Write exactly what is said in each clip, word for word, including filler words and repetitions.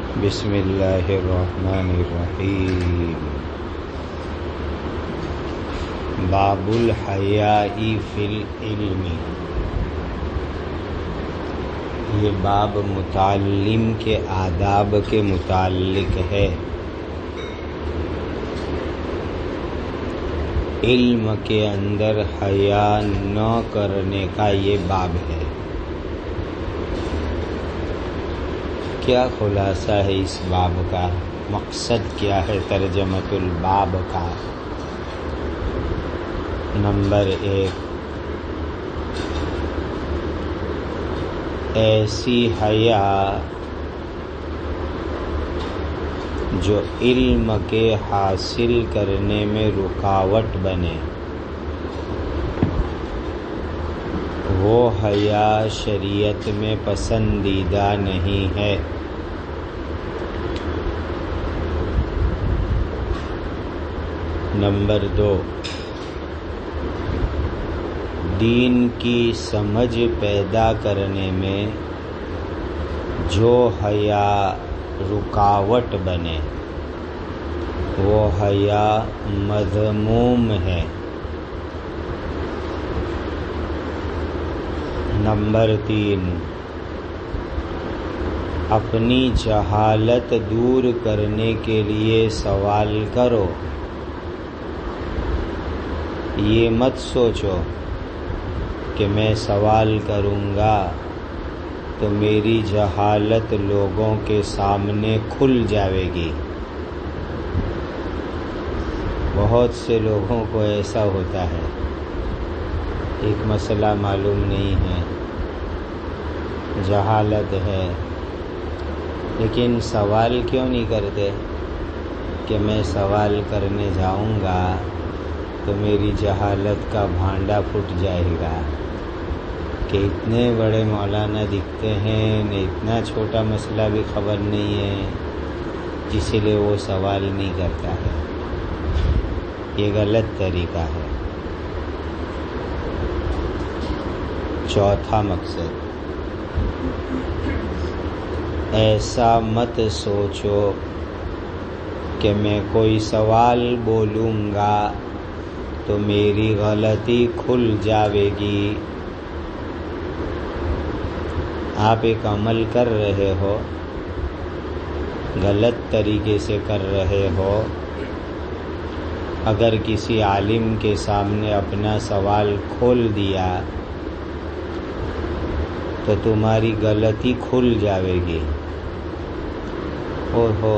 بسم اللہ الرحمن الرحیم۔ باب الحیاء فی العلم۔ یہ باب متعلم کے آداب کے متعلق ہے۔ علم کے اندر حیا نہ کرنے کا یہ باب ہے۔ کیا خلاصہ ہے اس باب کا؟ مقصد کیا ہے ترجمۃ الباب کا؟ نمبر ایک، ایسی حیا جو علم کے حاصل کرنے میں رکاوٹ بنے، وہ حیا شریعت میں پسندیدہ نہیں ہے۔ نمبر دو، دین کی سمجھ پیدا کرنے میں جو حیا رکاوٹ بنے، وہ حیا مذموم ہے۔ نمبر تین، اپنی جہالت دور کرنے کے لیے سوال کرو۔ یہ مت سوچو کہ میں سوال کروں گا تو میری جہالت لوگوں کے سامنے کھل جائے گی۔ بہت سے لوگوں کو ایسا ہوتا ہے، ایک مسئلہ معلوم نہیں ہے، جہالت ہے، لیکن سوال کیوں نہیں کرتے کہ میں سوال کرنے جاؤں گا تو میری جہالت کا بھانڈا پھٹ جائے گا کہ اتنے بڑے مولانا دکھتے ہیں، انہیں اتنا چھوٹا مسئلہ بھی خبر نہیں ہے، اسی لیے وہ سوال نہیں کرتا ہے۔ یہ غلط طریقہ ہے۔ چوتھا مقصد، ایسا مت سوچو کہ میں کوئی سوال بولوں گا تو میری غلطی کھل جاوے گی۔ آپ ایک عمل کر رہے ہو، غلط طریقے سے کر رہے ہو، اگر کسی عالم کے سامنے اپنا سوال کھول دیا تو تمہاری غلطی کھل جاوے گی۔ او ہو،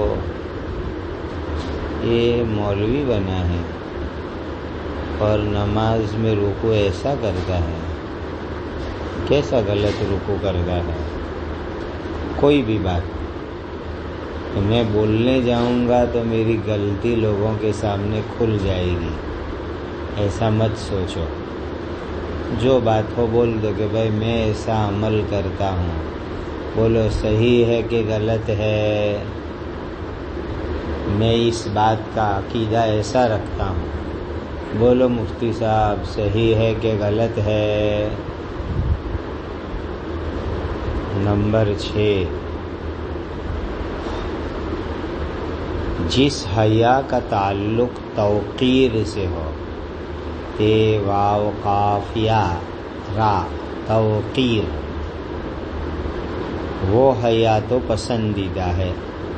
یہ مولوی بنا ہے اور نماز میں رکوع ایسا کرتا ہے، کیسا غلط رکوع کرتا ہے۔ کوئی بھی بات تو میں بولنے جاؤں گا تو میری غلطی لوگوں کے سامنے کھل جائے گی، ایسا مت سوچو۔ جو بات ہو بول دو کہ بھائی میں ایسا عمل کرتا ہوں، بولو صحیح ہے کہ غلط ہے، میں اس بات کا عقیدہ ایسا رکھتا ہوں، بولو مفتی صاحب صحیح ہے کہ غلط ہے۔ نمبر چھ، جس حیا کا تعلق توقیر سے ہو، تے واو قاف یا را، توقیر، وہ حیا تو پسندیدہ ہے،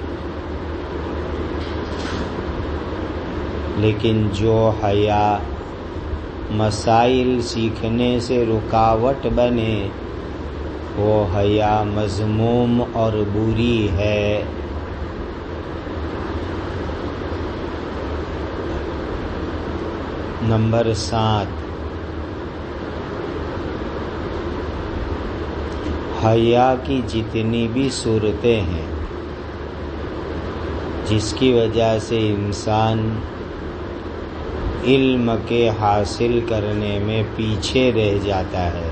لیکن جو حیا مسائل سیکھنے سے رکاوٹ بنے، وہ حیا مذموم اور بری ہے۔ نمبر سات، حیا کی جتنی بھی صورتیں ہیں جس کی وجہ سے انسان علم کے حاصل کرنے میں پیچھے رہ جاتا ہے،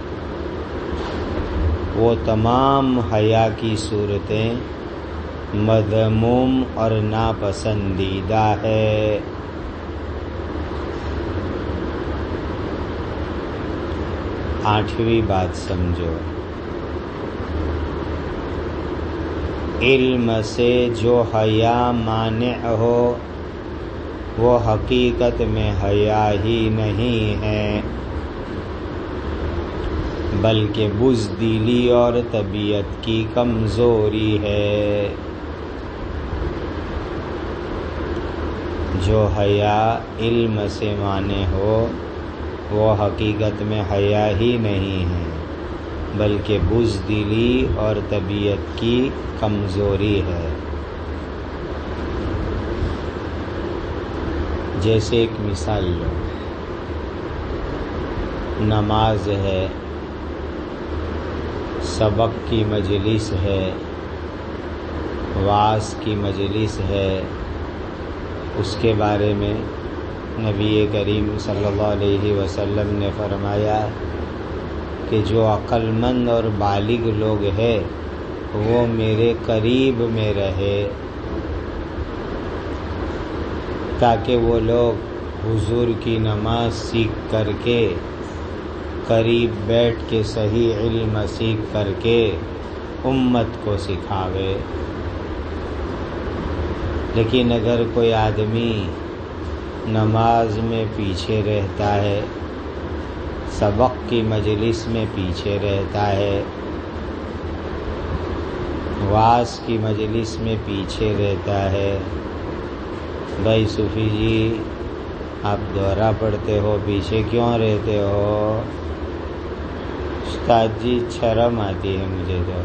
وہ تمام حیا کی صورتیں مذموم اور ناپسندیدہ ہے۔ آٹھویں بات سمجھو، علم سے جو حیا مانع ہو وہ حقیقت میں حیا ہی نہیں ہے، بلکہ بزدلی اور طبیعت کی کمزوری ہے۔ جو حیا علم سے مانع ہو وہ حقیقت میں حیا ہی نہیں ہے، بلکہ بزدلی اور طبیعت کی کمزوری ہے۔ جیسے ایک مثال لو، نماز ہے، سبق کی مجلس ہے، وعظ کی مجلس ہے، اس کے بارے میں نبی کریم صلی اللہ علیہ وسلم نے فرمایا کہ جو عقل مند اور بالغ لوگ ہیں وہ میرے قریب میں رہے، تاکہ وہ لوگ حضور کی نماز سیکھ کر کے قریب بیٹھ کے صحیح علم سیکھ کر کے امت کو سکھاوے۔ لیکن اگر کوئی آدمی نماز میں پیچھے رہتا ہے، سبق کی مجلس میں پیچھے رہتا ہے، وعظ کی مجلس میں پیچھے رہتا ہے، بھائی صوفی جی آپ دورہ پڑھتے ہو، پیچھے کیوں رہتے ہو؟ استاد جی شرم آتی ہے مجھے تو،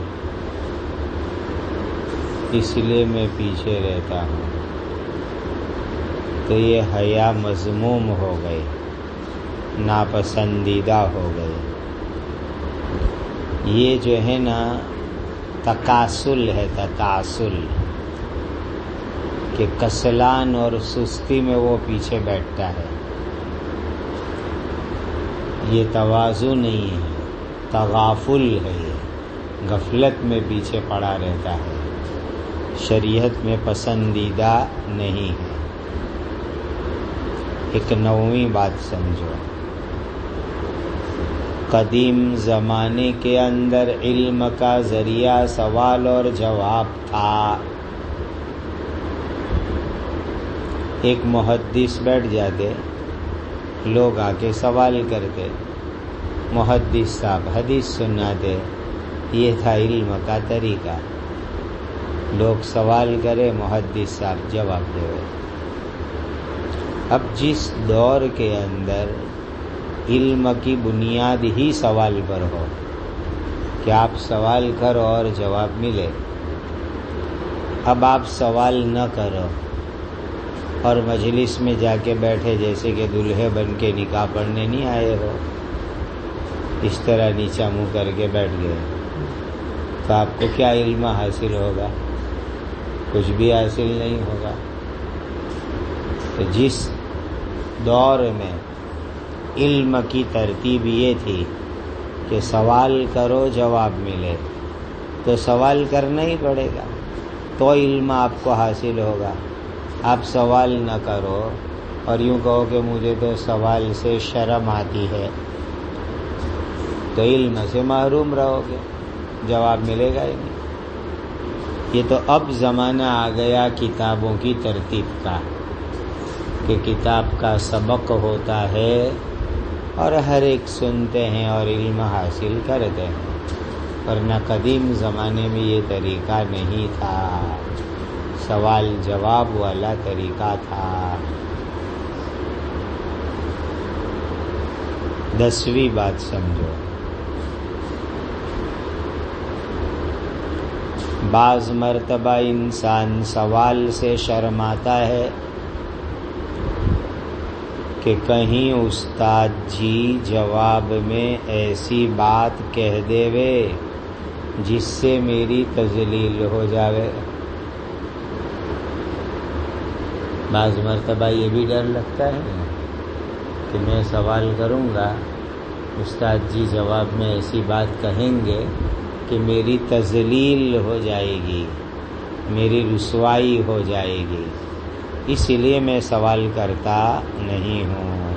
اس لیے میں پیچھے رہتا ہوں۔ تو یہ حیا مذموم ہو گئے، ناپسندیدہ ہو گئے۔ یہ جو ہے نا تکاسل ہے، تکاسل کہ کسلان اور سستی میں وہ پیچھے بیٹھتا ہے، یہ تواضع نہیں ہے، تغافل ہے، یہ غفلت میں پیچھے پڑا رہتا ہے، شریعت میں پسندیدہ نہیں ہے۔ ایک نویں بات سمجھو، قدیم زمانے کے اندر علم کا ذریعہ سوال اور جواب تھا۔ ایک محدث بیٹھ جاتے، لوگ آ کے سوال کرتے، محدث صاحب حدیث سناتے، یہ تھا علم کا طریقہ۔ لوگ سوال کرے، محدث صاحب جواب دے۔ اب جس دور کے اندر علم کی بنیاد ہی سوال پر ہو کہ آپ سوال کرو اور جواب ملے، اب آپ سوال نہ کرو اور مجلس میں جا کے بیٹھے جیسے کہ دلہے بن کے نکاح پڑھنے نہیں آئے ہو، اس طرح نیچا منہ کر کے بیٹھ گئے، تو آپ کو کیا علم حاصل ہوگا؟ کچھ بھی حاصل نہیں ہوگا۔ تو جس دور میں علم کی ترتیب یہ تھی کہ سوال کرو جواب ملے، تو سوال کرنا ہی پڑے گا، تو علم آپ کو حاصل ہوگا۔ آپ سوال نہ کرو اور یوں کہو کہ مجھے تو سوال سے شرم آتی ہے، تو علم سے محروم رہو گے، جواب ملے گا ہی نہیں۔ یہ تو اب زمانہ آ گیا کتابوں کی ترتیب کا، کہ کتاب کا سبق ہوتا ہے اور ہر ایک سنتے ہیں اور علم حاصل کرتے ہیں، ورنہ قدیم زمانے میں یہ طریقہ نہیں تھا، سوال جواب والا طریقہ تھا۔ دسویں بات سمجھو، بعض مرتبہ انسان سوال سے شرماتا ہے کہ کہیں استاد جی جواب میں ایسی بات کہہ دے وے جس سے میری تذلیل ہو جاوے۔ بعض مرتبہ یہ بھی ڈر لگتا ہے کہ میں سوال کروں گا، استاد جی جواب میں ایسی بات کہیں گے کہ میری تذلیل ہو جائے گی، میری رسوائی ہو جائے گی، اس لیے میں سوال کرتا نہیں ہوں۔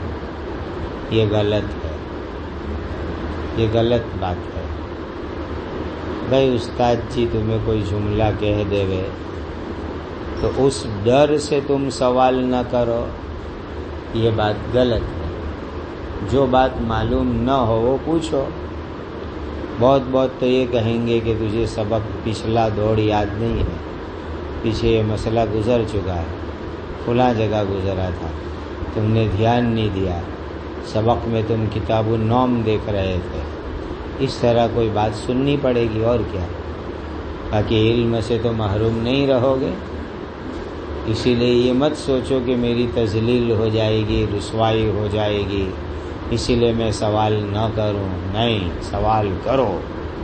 یہ غلط ہے، یہ غلط بات ہے۔ بھائی استاد جی تمہیں کوئی جملہ کہہ دے گے تو اس ڈر سے تم سوال نہ کرو، یہ بات غلط ہے۔ جو بات معلوم نہ ہو وہ پوچھو۔ بہت بہت تو یہ کہیں گے کہ تجھے سبق پچھلا دوڑ یاد نہیں ہے، پیچھے یہ مسئلہ گزر چکا ہے، فلاں جگہ گزرا تھا، تم نے دھیان نہیں دیا، سبق میں تم کتاب النوم دیکھ رہے تھے۔ اس طرح کوئی بات سننی پڑے گی اور کیا، باقی علم سے تو محروم نہیں رہو گے۔ اسی لیے یہ مت سوچو کہ میری تذلیل ہو جائے گی، رسوائی ہو جائے گی، اسی لیے میں سوال نہ کروں۔ نہیں، سوال کرو۔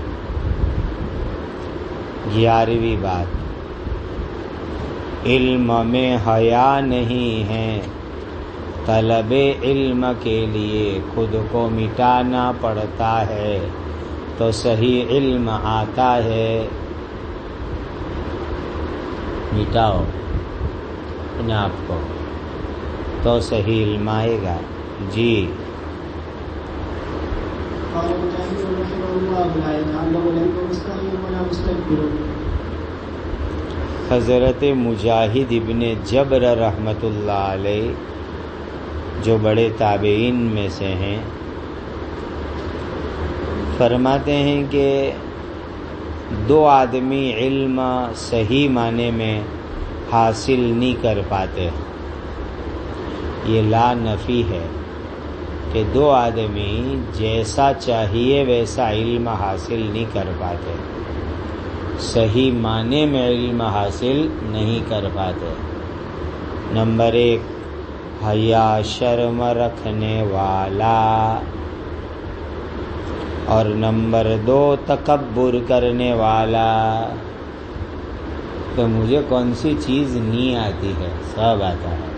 گیارہویں بات، علم میں حیا نہیں ہے، طلب علم کے لیے خود کو مٹانا پڑتا ہے تو صحیح علم آتا ہے۔ مٹاؤ اپنے آپ کو تو صحیح علم آئے گا۔ جی حضرت مجاہد ابن جبر رحمۃ اللہ علیہ جو بڑے تابعین میں سے ہیں، فرماتے ہیں کہ دو آدمی علم صحیح معنی میں حاصل نہیں کر پاتے۔ یہ لا نفی ہے کہ دو آدمی جیسا چاہیے ویسا علم حاصل نہیں کر پاتے، صحیح معنی میں علم حاصل نہیں کر پاتے۔ نمبر ایک، حیا شرم رکھنے والا، اور نمبر دو تکبر کرنے والا۔ تو مجھے کون سی چیز نہیں آتی ہے؟ سب آتا ہے،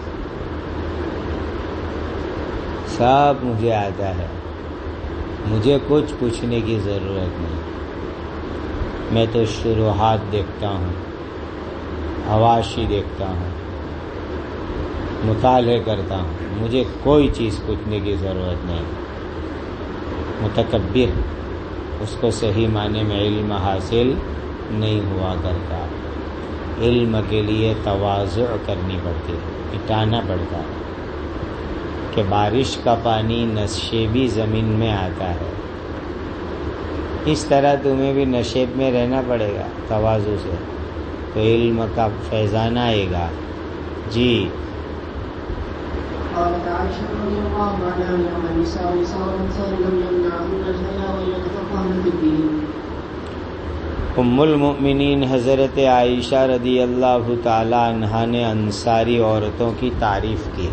سب مجھے آتا ہے، مجھے کچھ پوچھنے کی ضرورت نہیں۔ میں تو شروحات دیکھتا ہوں، حواشی دیکھتا ہوں، مطالعے کرتا ہوں، مجھے کوئی چیز پوچھنے کی ضرورت نہیں۔ متکبر، اس کو صحیح معنی میں علم حاصل نہیں ہوا کرتا۔ علم کے لیے تواضع کرنی پڑتی ہے، مٹانا پڑتا ہے کہ بارش کا پانی نشیبی زمین میں آتا ہے، اس طرح تمہیں بھی نشیب میں رہنا پڑے گا تواضع سے، تو علم کا فیضان آئے گا۔ جی قالت عائشة رضي الله عنها إنما النساء نساء الأنصار لم يمنعهن الحياء ويتفقهن في الدين۔ ام المؤمنین حضرت عائشہ رضی اللہ تعالی عنہا نے انصاری عورتوں کی تعریف کی،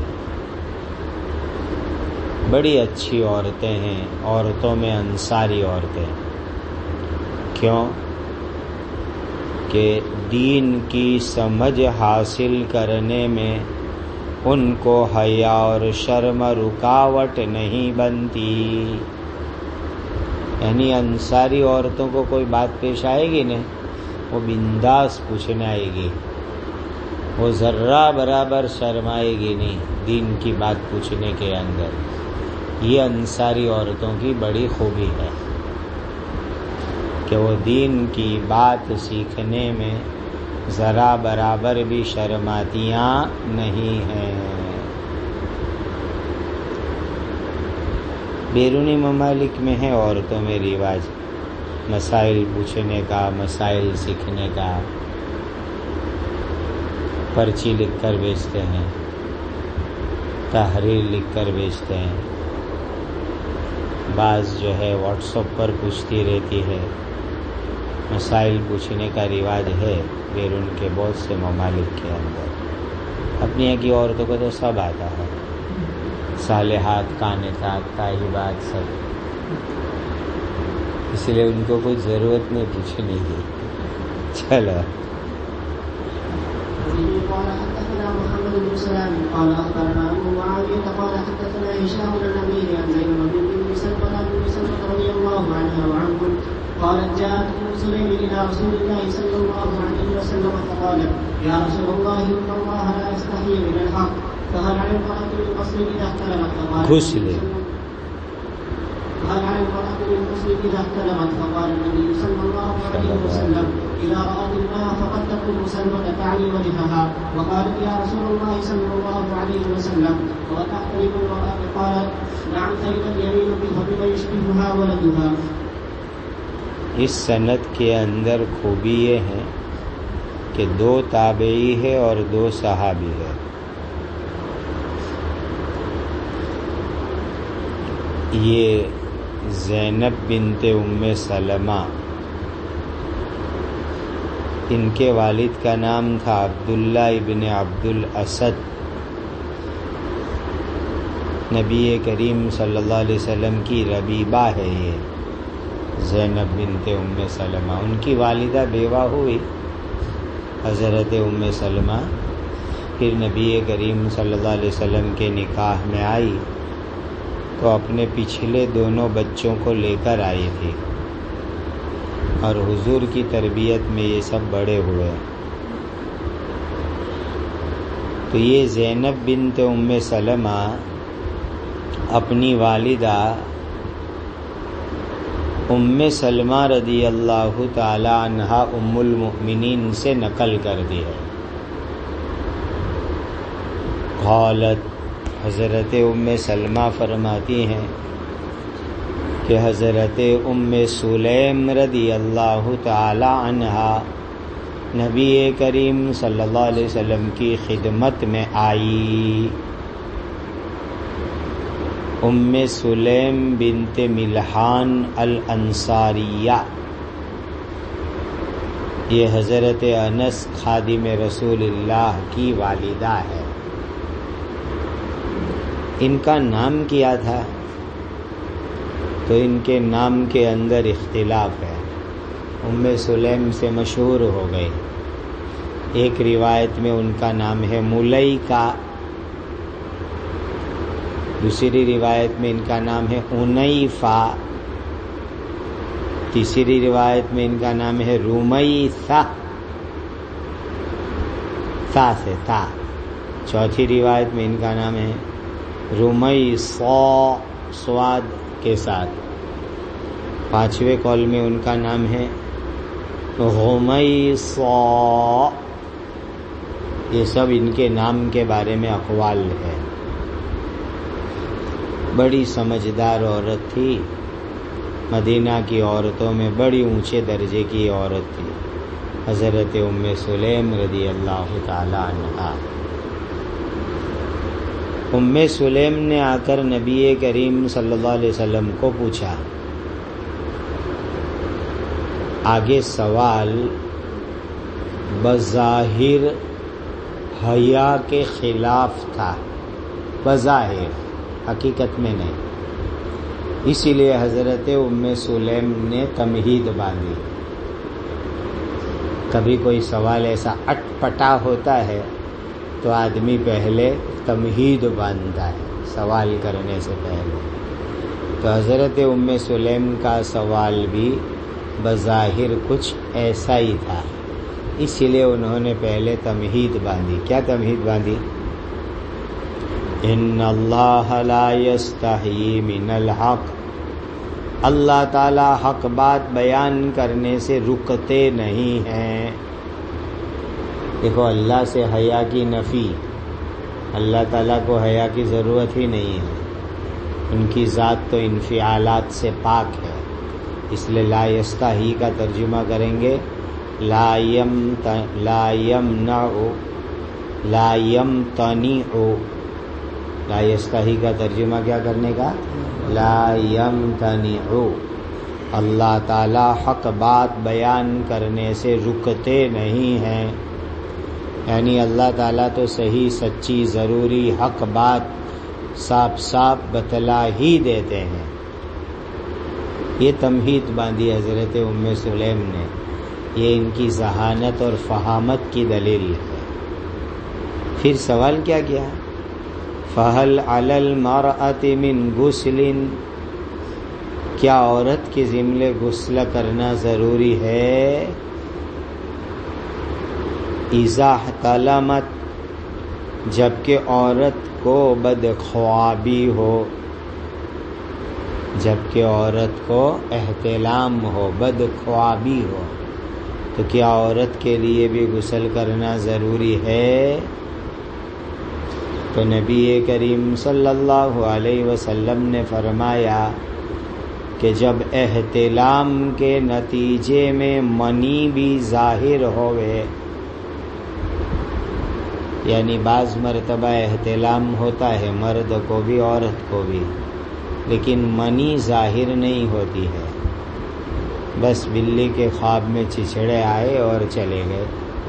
بڑی اچھی عورتیں ہیں، عورتوں میں انصاری عورتیں۔ کیوں؟ کہ دین کی سمجھ حاصل کرنے میں ان کو حیا اور شرم رکاوٹ نہیں بنتی۔ یعنی انصاری عورتوں کو کوئی بات پیش آئے گی نا، وہ بنداس پوچھنے آئے گی، وہ ذرہ برابر شرمائے گی نہیں دین کی بات پوچھنے کے اندر۔ یہ انصاری عورتوں کی بڑی خوبی ہے کہ وہ دین کی بات سیکھنے میں ذرا برابر بھی شرماتیاں نہیں ہیں۔ بیرونی ممالک میں ہے عورتوں میں رواج مسائل پوچھنے کا، مسائل سیکھنے کا، پرچی لکھ کر بیچتے ہیں، تحریر لکھ کر بیچتے ہیں، بعض جو ہے واٹس ایپ پر پوچھتی رہتی ہے۔ مسائل پوچھنے کا رواج ہے بیرون کے بہت سے ممالک کے اندر۔ اپنی یہاں کی عورتوں کو تو سب آتا ہے، صالحات، قانتات، طیبات، سب، اس لیے ان کو کوئی ضرورت نہیں پوچھنے کی۔ چلو قال حدثنا محمد بن سلام قال اخبرنا ابو معاويه قال حدثنا هشام بن نبيل عن زينب بن سلمة بن سلمة رضي الله عنها وعنكم قالت جاءت ام سليم الى رسول الله صلى الله عليه وسلم فقالت يا رسول الله ان الله لا يستحيي من الحق فهل على المرأة من قصر اذا احتلمت؟ گھس لے هل على المرأة للمسلم إذا احتلمت؟ فقال النبي صلى الله عليه وسلم إذا رأت الماء فقد تقول سلمة تعني وجهها. وقالت يا رسول الله صلى الله عليه وسلم وقد تحتلم المرأة؟ قالت نعم فإذا اليمين فبما يشبهها ولدها. اس سند کے اندر خوبی یہ ہے کہ دو تابعی ہے اور دو صحابی ہے. یہ زینب بنت ام سلمہ، ان کے والد کا نام تھا عبداللہ ابن عبد الاسد. نبی کریم صلی اللہ علیہ وسلم کی ربیبہ ہے یہ زینب بنت ام سلمہ. ان کی والدہ بیوہ ہوئی حضرت ام سلمہ، پھر نبی کریم صلی اللہ علیہ وسلم کے نکاح میں آئی تو اپنے پچھلے دونوں بچوں کو لے کر آئی تھی، اور حضور کی تربیت میں یہ سب بڑے ہوئے. تو یہ زینب بنت ام سلمہ اپنی والدہ ام سلمہ رضی اللہ تعالی عنہا ام المؤمنین سے نقل کر دی ہے. قالت، حضرت ام سلمہ فرماتی ہیں کہ حضرت ام سلیم رضی اللہ تعالی عنہا نبی کریم صلی اللہ علیہ وسلم کی خدمت میں آئی. ام سلیم بنت ملحان الانصاریہ، یہ حضرت انس خادم رسول اللہ کی والدہ ہے. ان کا نام کیا تھا؟ تو ان کے نام کے اندر اختلاف ہے. ام سلیم سے مشہور ہو گئی. ایک روایت میں ان کا نام ہے ملیکہ، دوسری روایت میں ان کا نام ہے انیفہ، تیسری روایت میں ان کا نام ہے رومیثہ، تا سے تا. چوتھی روایت میں ان کا نام ہے رومیثہ سواد کے ساتھ. پانچویں قول میں ان کا نام ہے غمیصہ. یہ سب ان کے نام کے بارے میں اقوال ہے. بڑی سمجھدار عورت تھی، مدینہ کی عورتوں میں بڑی اونچے درجے کی عورت تھی حضرت ام سلیم رضی اللہ تعالی عنہا. ام سلیم نے آ کر نبی کریم صلی اللہ علیہ وسلم کو پوچھا. آگے سوال بظاہر حیا کے خلاف تھا، بظاہر، حقیقت میں نہیں. اسی لیے حضرت ام سلیم نے تمہید باندھی. کبھی کوئی سوال ایسا اٹ پٹا ہوتا ہے تو آدمی پہلے تمہید باندھتا ہے سوال کرنے سے پہلے. تو حضرت ام سلیم کا سوال بھی بظاہر کچھ ایسا ہی تھا، اسی لیے انہوں نے پہلے تمہید باندھی. کیا تمہید باندھی؟ ان اللہ لا یستحیی من الحق، اللہ تعالی حق بات بیان کرنے سے رکتے نہیں ہیں. دیکھو، اللہ سے حیا کی نفی، اللہ تعالیٰ کو حیا کی ضرورت ہی نہیں ہے. ان کی ذات تو انفعالات سے پاک ہے، اس لیے لا یستحی کا ترجمہ کریں گے لا یم لا یمنع لا یمتنع. لا یستحی کا ترجمہ کیا کرنے کا؟ لا یمتنع. اللہ تعالی حق بات بیان کرنے سے رکتے نہیں ہیں، یعنی اللہ تعالیٰ تو صحیح سچی ضروری حق بات صاف صاف بتلا ہی دیتے ہیں. یہ تمہید باندھی حضرت ام سلیم نے. یہ ان کی ذہانت اور فہامت کی دلیل ہے. پھر سوال کیا کیا؟ فَهَلْ عَلَى الْمَرْأَةِ مِنْ غُسْلٍ، کیا عورت کے ذمہ غسل کرنا ضروری ہے؟ اِذَا احْتَلَمَتْ، جبکہ عورت کو بدخوابی ہو. جبکہ عورت کو احتلام ہو، بدخوابی ہو، تو کیا عورت کے لیے بھی غسل کرنا ضروری ہے؟ تو نبی کریم صلی اللہ علیہ وسلم نے فرمایا کہ جب احتلام کے نتیجے میں منی بھی ظاہر ہوئے، یعنی بعض مرتبہ احتلام ہوتا ہے مرد کو بھی عورت کو بھی، لیکن منی ظاہر نہیں ہوتی ہے، بس بلی کے خواب میں چچڑے آئے اور چلے گئے،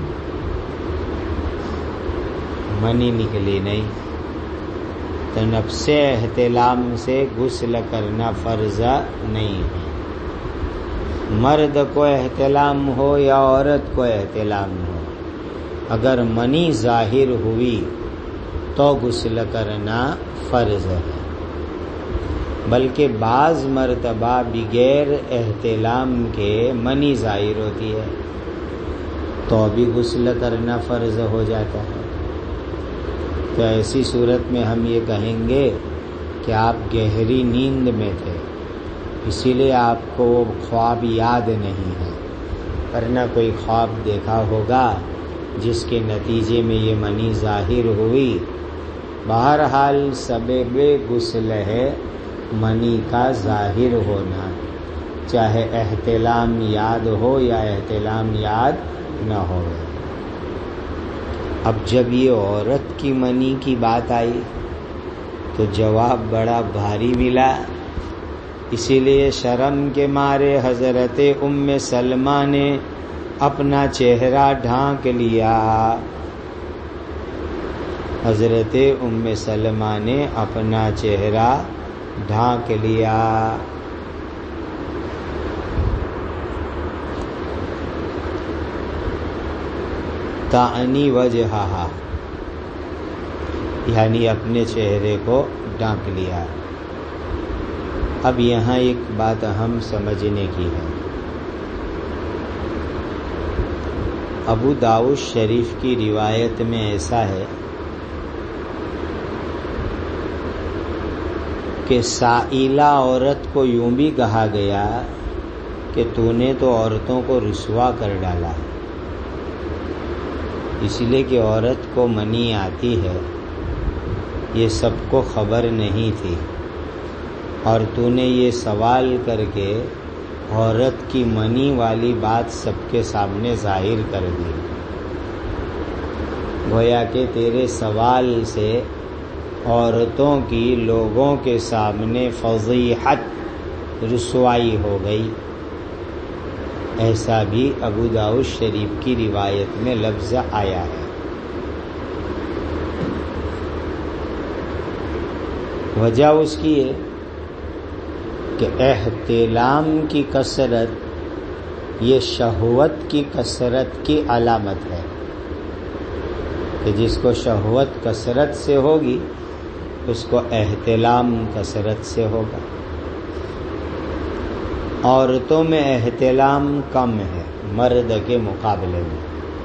منی نکلی نہیں، تو نفس احتلام سے غسل کرنا فرض نہیں ہے، مرد کو احتلام ہو یا عورت کو احتلام ہو، اگر منی ظاہر ہوئی تو غسل کرنا فرض ہے، بلکہ بعض مرتبہ بغیر احتلام کے منی ظاہر ہوتی ہے تو بھی غسل کرنا فرض ہو جاتا ہے۔ تو ایسی صورت میں ہم یہ کہیں گے کہ آپ گہری نیند میں تھے، اسی لیے آپ کو وہ خواب یاد نہیں ہے، ورنہ کوئی خواب دیکھا ہوگا جس کے نتیجے میں یہ منی ظاہر ہوئی۔ بہرحال سبب غسل ہے منی کا ظاہر ہونا، چاہے احتلام یاد ہو یا احتلام یاد نہ ہو۔ اب جب یہ عورت کی منی کی بات آئی تو جواب بڑا بھاری ملا، اسی لیے شرم کے مارے حضرت ام سلمہ نے اپنا چہرہ ڈھانک لیا، حضرت ام سلمہ نے اپنا چہرہ ڈھانک لیا۔ تعنی وجہہا، یعنی اپنے چہرے کو ڈھانک لیا۔ اب یہاں ایک بات اہم سمجھنے کی ہے، ابو داؤد شریف کی روایت میں ایسا ہے کہ سائلہ عورت کو یوں بھی کہا گیا کہ تو نے تو عورتوں کو رسوا کر ڈالا، اس لیے کہ عورت کو منی آتی ہے یہ سب کو خبر نہیں تھی، اور تو نے یہ سوال کر کے عورت کی منی والی بات سب کے سامنے ظاہر کر دی، گویا کہ تیرے سوال سے عورتوں کی لوگوں کے سامنے فضیحت، رسوائی ہو گئی۔ ایسا بھی ابو داؤد شریف کی روایت میں لفظ آیا ہے۔ وجہ اس کی ہے کہ احتلام کی کثرت یہ شہوت کی کثرت کی علامت ہے، کہ جس کو شہوت کثرت سے ہوگی اس کو احتلام کثرت سے ہوگا۔ عورتوں میں احتلام کم ہے مرد کے مقابلے میں،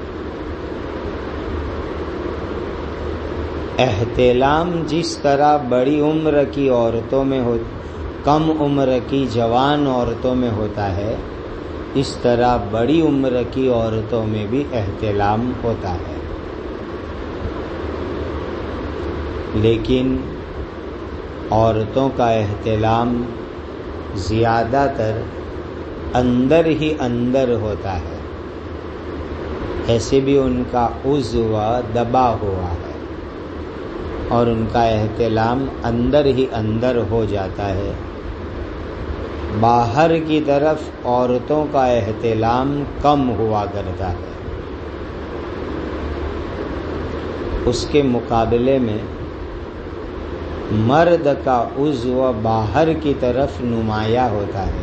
احتلام جس طرح بڑی عمر کی عورتوں میں ہو، کم عمر کی جوان عورتوں میں ہوتا ہے، اس طرح بڑی عمر کی عورتوں میں بھی احتلام ہوتا ہے، لیکن عورتوں کا احتلام زیادہ تر اندر ہی اندر ہوتا ہے، ایسے بھی ان کا عضو دبا ہوا ہے اور ان کا احتلام اندر ہی اندر ہو جاتا ہے۔ باہر کی طرف عورتوں کا احتلام کم ہوا کرتا ہے، اس کے مقابلے میں مرد کا عضو باہر کی طرف نمایاں ہوتا ہے،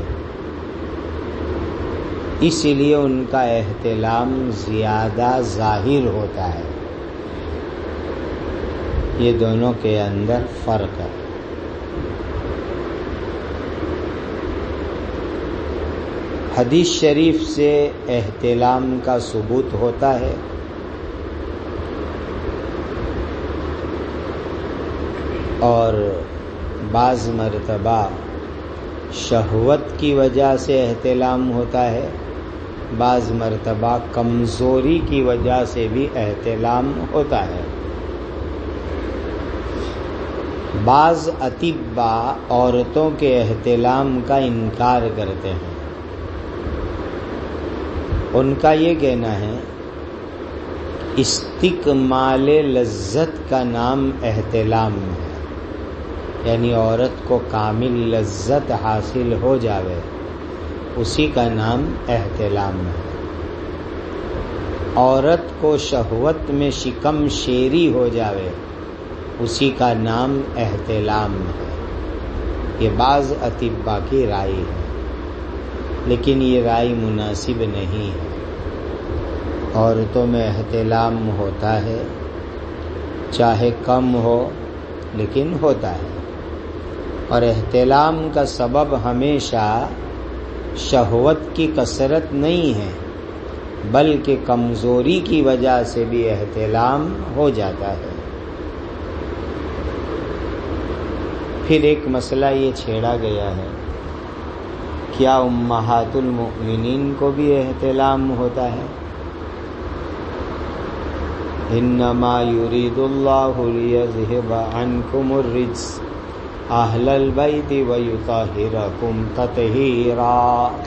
اس لیے ان کا احتلام زیادہ ظاہر ہوتا ہے۔ یہ دونوں کے اندر فرق ہے۔ حدیث شریف سے احتلام کا ثبوت ہوتا ہے، اور بعض مرتبہ شہوت کی وجہ سے احتلام ہوتا ہے، بعض مرتبہ کمزوری کی وجہ سے بھی احتلام ہوتا ہے۔ بعض اطباء عورتوں کے احتلام کا انکار کرتے ہیں۔ ان کا یہ کہنا ہے استکمال لذت کا نام احتلام ہے، یعنی عورت کو کامل لذت حاصل ہو جاوے اسی کا نام احتلام ہے۔ عورت کو شہوت میں شکم شیری ہو جاوے اسی کا نام احتلام ہے۔ یہ بعض اطباء کی رائے ہے، لیکن یہ رائے مناسب نہیں ہے۔ عورتوں میں احتلام ہوتا ہے، چاہے کم ہو لیکن ہوتا ہے، اور احتلام کا سبب ہمیشہ شہوت کی کثرت نہیں ہے، بلکہ کمزوری کی وجہ سے بھی احتلام ہو جاتا ہے۔ پھر ایک مسئلہ یہ چھیڑا گیا ہے، کیا امہات المؤمنین کو بھی احتلام ہوتا ہے؟ انما یرید اللہ لیذہب عنکم الرجس اہل البیت ویطہرکم تطہیرا۔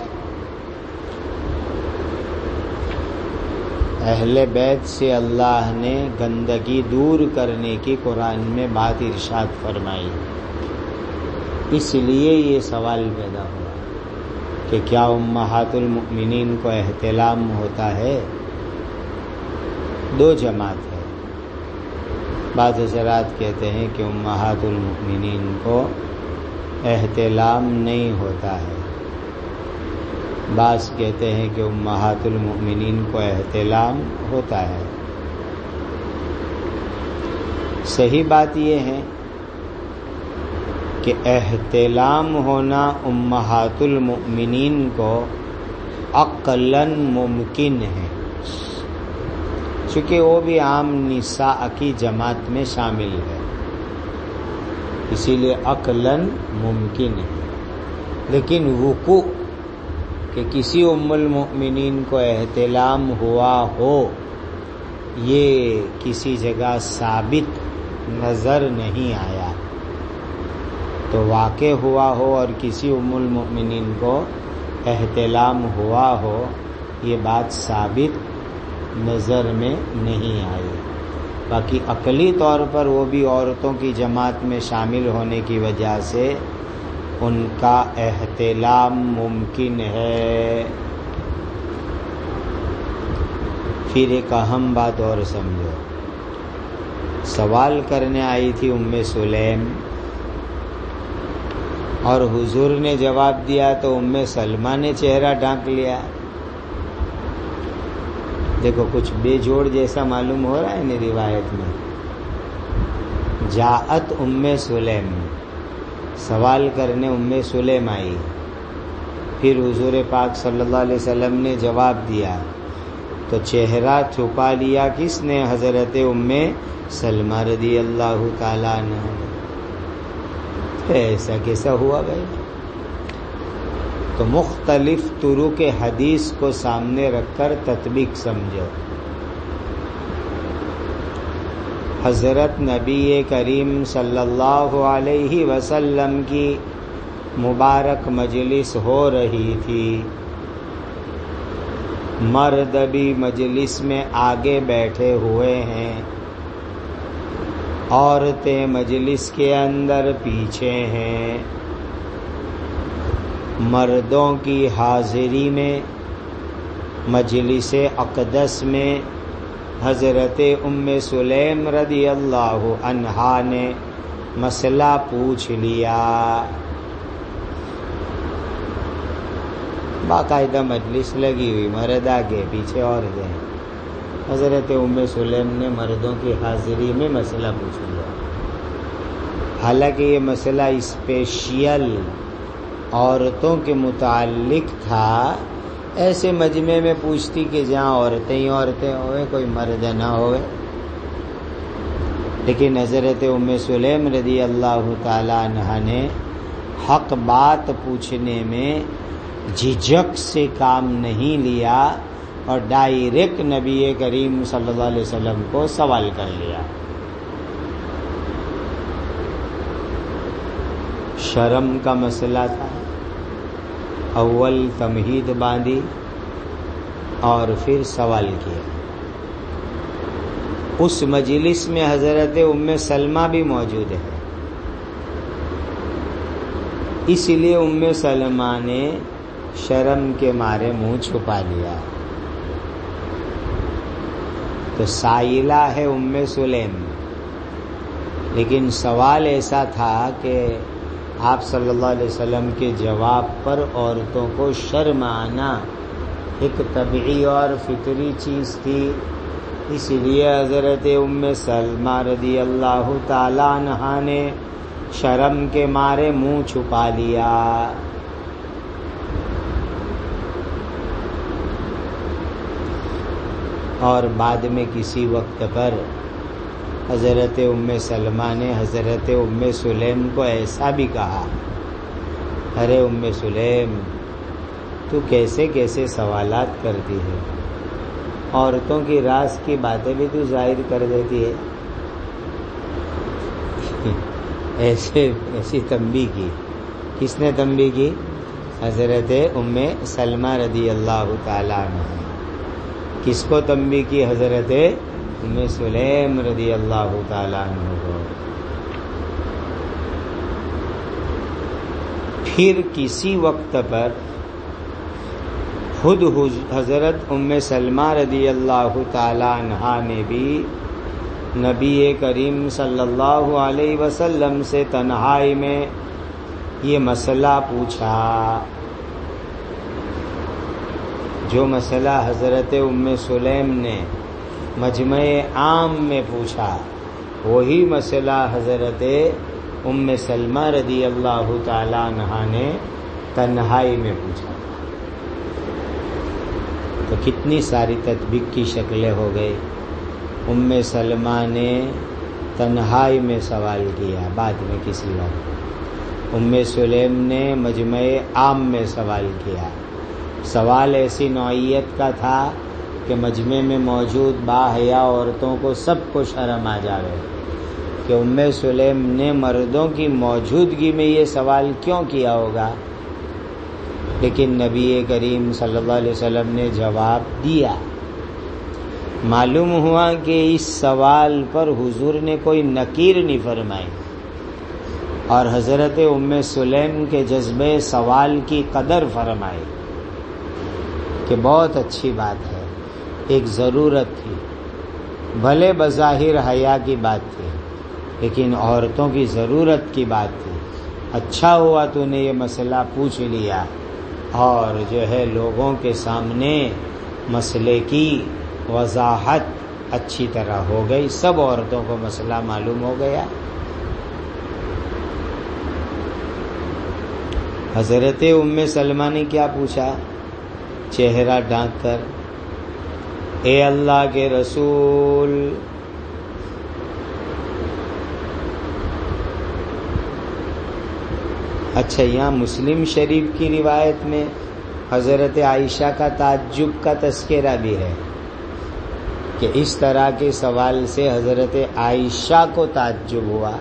اہل بیت سے اللہ نے گندگی دور کرنے کی قرآن میں بات ارشاد فرمائی، اس لیے یہ سوال پیدا ہوا کہ کیا امہات المؤمنین کو احتلام ہوتا ہے؟ دو جماعت ہے، بعض حضرات کہتے ہیں کہ امہات المؤمنین کو احتلام نہیں ہوتا ہے، بعض کہتے ہیں کہ امہات المؤمنین کو احتلام ہوتا ہے۔ صحیح بات یہ ہے کہ احتلام ہونا امہات المؤمنین کو عقلاً ممکن ہے، چونکہ وہ بھی عام نساء کی جماعت میں شامل ہے، اسی لیے عقلاً ممکن ہے۔ لیکن وقوع کہ کسی ام المؤمنین کو احتلام ہوا ہو یہ کسی جگہ ثابت نظر نہیں آیا، تو واقع ہوا ہو اور کسی ام المؤمنین کو احتلام ہوا ہو یہ بات ثابت نظر میں نہیں آئی۔ باقی عقلی طور پر وہ بھی عورتوں کی جماعت میں شامل ہونے کی وجہ سے ان کا احتلام ممکن ہے۔ پھر ایک اہم بات اور سمجھو، سوال کرنے آئی تھی ام سلیم اور حضور نے جواب دیا تو ام سلمہ نے چہرہ ڈھانک لیا۔ دیکھو کچھ بے جوڑ جیسا معلوم ہو رہا ہے نا روایت میں۔ جاءت ام سلیم، سوال کرنے ام سلیم آئی، پھر حضور پاک صلی اللہ علیہ وسلم نے جواب دیا تو چہرہ چھپا لیا کس نے؟ حضرت ام سلمہ رضی اللہ تعالیٰ عنہ نے۔ ایسا کیسا ہوا بھائی؟ تو مختلف طرق حدیث کو سامنے رکھ کر تطبیق سمجھو۔ حضرت نبی کریم صلی اللہ علیہ وسلم کی مبارک مجلس ہو رہی تھی، مرد بھی مجلس میں آگے بیٹھے ہوئے ہیں، عورتیں مجلس کے اندر پیچھے ہیں۔ مردوں کی حاضری میں مجلس اقدس میں حضرت ام سلیم رضی اللہ عنہا نے مسئلہ پوچھ لیا۔ باقاعدہ مجلس لگی ہوئی، مرد آگے پیچھے عورتیں۔ حضرت ام سلیم نے مردوں کی حاضری میں مسئلہ پوچھ لیا، حالانکہ یہ مسئلہ اسپیشل عورتوں کے متعلق تھا۔ ایسے مجمع میں پوچھتی کہ جہاں عورتیں ہی عورتیں ہوئے، کوئی مرد نہ ہوئے، لیکن حضرت ام سلیم رضی اللہ تعالی عنہا نے حق بات پوچھنے میں جھجک سے کام نہیں لیا اور ڈائریکٹ نبی کریم صلی اللہ علیہ وسلم کو سوال کر لیا. شرم کا مسئلہ تھا. اول تمہید باندھی اور پھر سوال کیا. اس مجلس میں حضرت ام سلمہ بھی موجود ہے، اس لیے ام سلمہ نے شرم کے مارے منہ چھپا لیا. تو سائلہ ہے ام سلیم، لیکن سوال ایسا تھا کہ آپ صلی اللہ علیہ وسلم کے جواب پر عورتوں کو شرم آنا ایک طبعی اور فطری چیز تھی. اس لیے حضرت ام سلمہ رضی اللہ تعالی عنہا نے شرم کے مارے منہ چھپا لیا. اور بعد میں کسی وقت پر حضرت ام سلمہ نے حضرت ام سلیم کو ایسا بھی کہا، ارے ام سلیم، تو کیسے کیسے سوالات کرتی ہے، عورتوں کی راز کی باتیں بھی تو ظاہر کر دیتی ہے. ایسے ایسی تنبیہ کی. کس نے تنبیہ کی؟ حضرت ام سلمہ رضی اللہ تعالی عنہ. کس کو تنبیہ کی؟ حضرت ام سلیم رضی اللہ تعالی عنہ کو. پھر کسی وقت پر خود حضرت ام سلمہ رضی اللہ تعالی عنہا نے بھی نبی کریم صلی اللہ علیہ وسلم سے تنہائی میں یہ مسئلہ پوچھا. جو مسئلہ حضرت ام سلیم نے مجمع عام میں پوچھا، وہی مسئلہ حضرت ام سلمہ رضی اللہ تعالی عنہا نے تنہائی میں پوچھا. تو کتنی ساری تطبیق کی شکلیں ہو گئی. ام سلمہ نے تنہائی میں سوال کیا، بعد میں کسی وقت. ام سلیم نے مجمع عام میں سوال کیا. سوال ایسی نوعیت کا تھا کہ مجمع میں موجود باحیا عورتوں کو سب کو شرم آ جاوے کہ ام سلیم نے مردوں کی موجودگی میں یہ سوال کیوں کیا ہوگا. لیکن نبی کریم صلی اللہ علیہ وسلم نے جواب دیا. معلوم ہوا کہ اس سوال پر حضور نے کوئی نکیر نہیں فرمائی اور حضرت ام سلیم کے جذبے سوال کی قدر فرمائی کہ بہت اچھی بات ہے، ایک ضرورت تھی، بھلے بظاہر حیا کی بات تھی لیکن عورتوں کی ضرورت کی بات تھی. اچھا ہوا تو نے یہ مسئلہ پوچھ لیا اور جو ہے لوگوں کے سامنے مسئلے کی وضاحت اچھی طرح ہو گئی، سب عورتوں کو مسئلہ معلوم ہو گیا. حضرت ام سلمہ نے کیا پوچھا؟ چہرہ ڈھانک کر، اے اللہ کے رسول، اچھا یہاں مسلم شریف کی روایت میں حضرت عائشہ کا تعجب کا تذکرہ بھی ہے کہ اس طرح کے سوال سے حضرت عائشہ کو تعجب ہوا.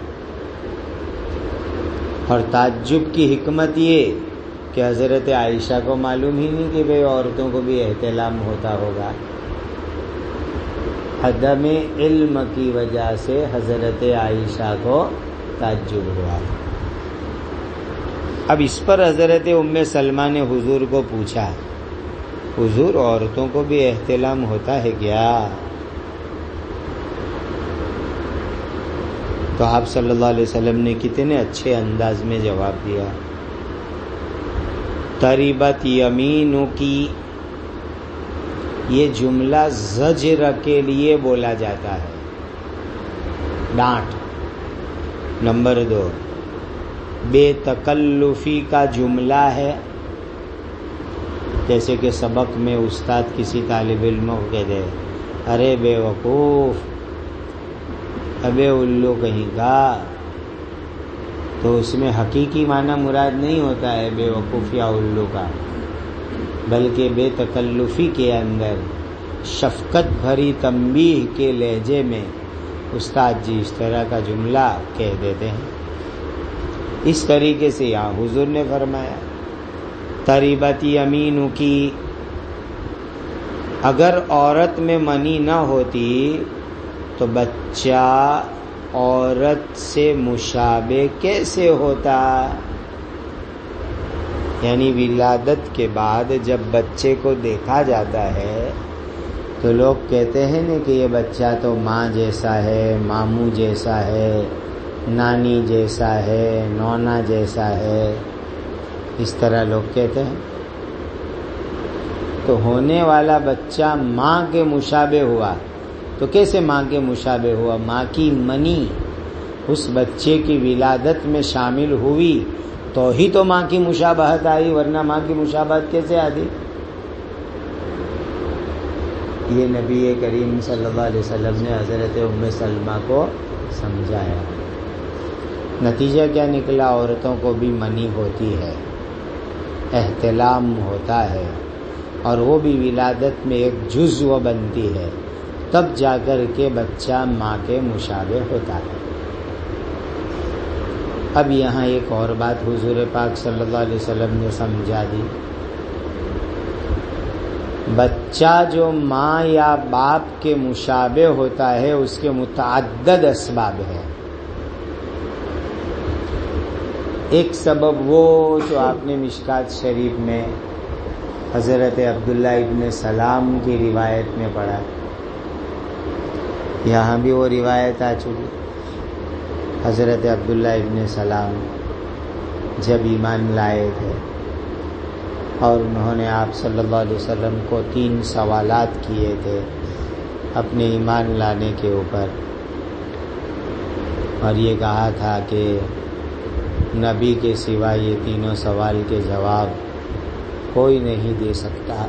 اور تعجب کی حکمت یہ کہ حضرت عائشہ کو معلوم ہی نہیں کہ بھئی عورتوں کو بھی احتلام ہوتا ہوگا. عدم علم کی وجہ سے حضرت عائشہ کو تعجب ہوا. اب اس پر حضرت ام سلمہ نے حضور کو پوچھا، حضور عورتوں کو بھی احتلام ہوتا ہے کیا؟ تو آپ صلی اللہ علیہ وسلم نے کتنے اچھے انداز میں جواب دیا. تریبت یمینو کی، یہ جملہ زجر کے لیے بولا جاتا ہے، ڈانٹ. نمبر دو، بے تکلفی کا جملہ ہے، جیسے کہ سبق میں استاد کسی طالب علم کو کہہ دے، ارے بے وقوف، ابے الو کہیں کا. تو اس میں حقیقی معنی مراد نہیں ہوتا ہے بے وقوف یا الو کا، بلکہ بے تکلفی کے اندر شفقت بھری تنبیہ کے لہجے میں استاد جی اس طرح کا جملہ کہہ دیتے ہیں۔ اس طریقے سے یہاں حضور نے فرمایا تریبت یمینو کی، اگر عورت میں منی نہ ہوتی تو بچہ عورت سے مشابہ کیسے ہوتا؟ یعنی ولادت کے بعد جب بچے کو دیکھا جاتا ہے تو لوگ کہتے ہیں نا کہ یہ بچہ تو ماں جیسا ہے، ماموں جیسا ہے، نانی جیسا ہے، نونا جیسا ہے، اس طرح لوگ کہتے ہیں۔ تو ہونے والا بچہ ماں کے مشابہ ہوا تو کیسے ماں کے مشابہ ہوا؟ ماں کی منی اس بچے کی ولادت میں شامل ہوئی تو ہی تو ماں کی مشابہت آئی، ورنہ ماں کی مشابہت کیسے آتی؟ یہ نبی کریم صلی اللہ علیہ وسلم نے حضرت ام سلمہ کو سمجھایا۔ نتیجہ کیا نکلا؟ عورتوں کو بھی منی ہوتی ہے، احتلام ہوتا ہے، اور وہ بھی ولادت میں ایک جزو بنتی ہے، تب جا کر کے بچہ ماں کے مشابہ ہوتا ہے۔ اب یہاں ایک اور بات حضور پاک صلی اللہ علیہ وسلم نے سمجھا دی، بچہ جو ماں یا باپ کے مشابہ ہوتا ہے اس کے متعدد اسباب ہیں۔ ایک سبب وہ جو آپ نے مشکات شریف میں حضرت عبداللہ ابن سلام کی روایت میں پڑھا، یہاں بھی وہ روایت آ چکی۔ حضرت عبداللہ ابن سلام جب ایمان لائے تھے اور انہوں نے آپ صلی اللہ علیہ وسلم کو تین سوالات کیے تھے اپنے ایمان لانے کے اوپر، اور یہ کہا تھا کہ نبی کے سوا یہ تینوں سوال کے جواب کوئی نہیں دے سکتا۔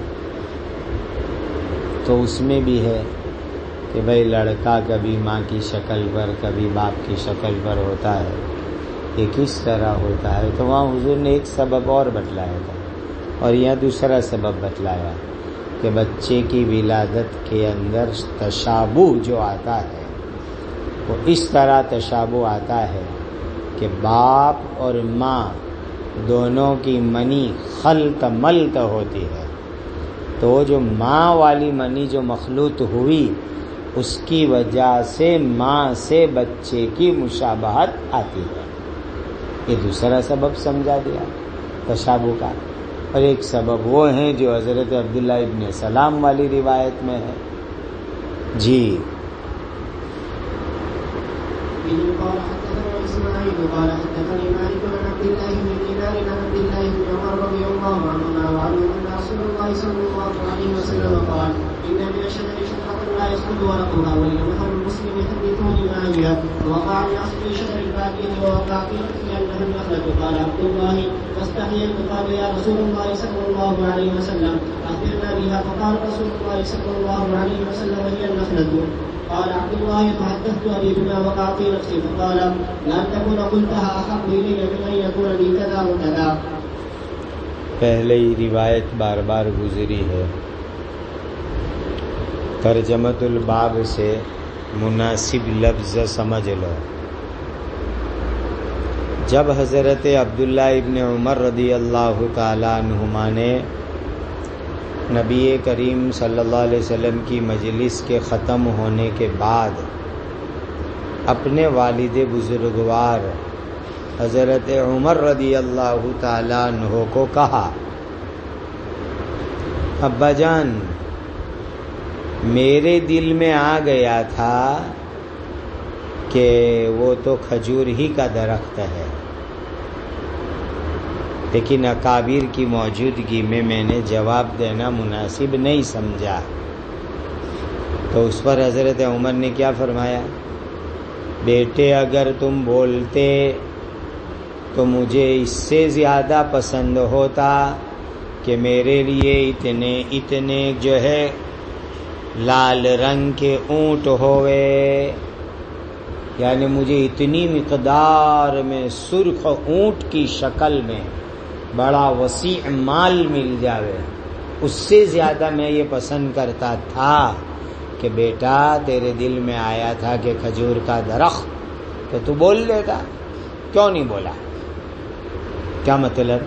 تو اس میں بھی ہے کہ بھئی لڑکا کبھی ماں کی شکل پر کبھی باپ کی شکل پر ہوتا ہے، یہ کس طرح ہوتا ہے؟ تو وہاں حضور نے ایک سبب اور بتلایا تھا، اور یہاں دوسرا سبب بتلایا کہ بچے کی ولادت کے اندر تشابہ جو آتا ہے وہ اس طرح تشابہ آتا ہے کہ باپ اور ماں دونوں کی منی خلط ملط ہوتی ہے، تو وہ جو ماں والی منی جو مخلوط ہوئی اس کی وجہ سے ماں سے بچے کی مشابہت آتی ہے۔ یہ دوسرا سبب سمجھا دیا تشابہ کا۔ اور ایک سبب وہ ہیں جو حضرت عبداللہ ابن سلام والی روایت میں ہے۔ جی قال حدثني مالك عن عبد الله بن دينار عن عبد الله بن عمر رضي الله عنهما وعنه ان رسول الله صلى الله عليه وسلم قال ان من الشجر شجره لا يسقط ورقها وليمحر المسلم يحدثني ما هي ووقع من اصل شجر الباقيه ووقع في انها النخله. قال عبد الله فاستحييت قال يا رسول الله صلى الله عليه وسلم اخبرنا بها. فقال رسول الله صلى الله عليه وسلم هي النخله. قال عبد الله فحدثت ابي بما وقع في نفسي فقال لن تكون قلتها احب الي من ان يكون لي كذا وكذا. پہلے ہی روایت بار بار گزری ہے، ترجمۃ الباب سے مناسب لفظ سمجھ لو۔ جب حضرت عبداللہ ابن عمر رضی اللہ تعالیٰ عنہما نے نبی کریم صلی اللہ علیہ وسلم کی مجلس کے ختم ہونے کے بعد اپنے والد بزرگوار حضرت عمر رضی اللہ تعالیٰ عنہ کو کہا، ابا جان میرے دل میں آ گیا تھا کہ وہ تو کھجور ہی کا درخت ہے، لیکن اکابر کی موجودگی میں میں نے جواب دینا مناسب نہیں سمجھا۔ تو اس پر حضرت عمر نے کیا فرمایا، بیٹے اگر تم بولتے تو مجھے اس سے زیادہ پسند ہوتا کہ میرے لیے اتنے اتنے جو ہے لال رنگ کے اونٹ ہوئے، یعنی مجھے اتنی مقدار میں سرخ اونٹ کی شکل میں بڑا وسیع مال مل جاوے، اس سے زیادہ میں یہ پسند کرتا تھا کہ بیٹا تیرے دل میں آیا تھا کہ کھجور کا درخت، تو تو بول دیتا، کیوں نہیں بولا؟ کیا مطلب؟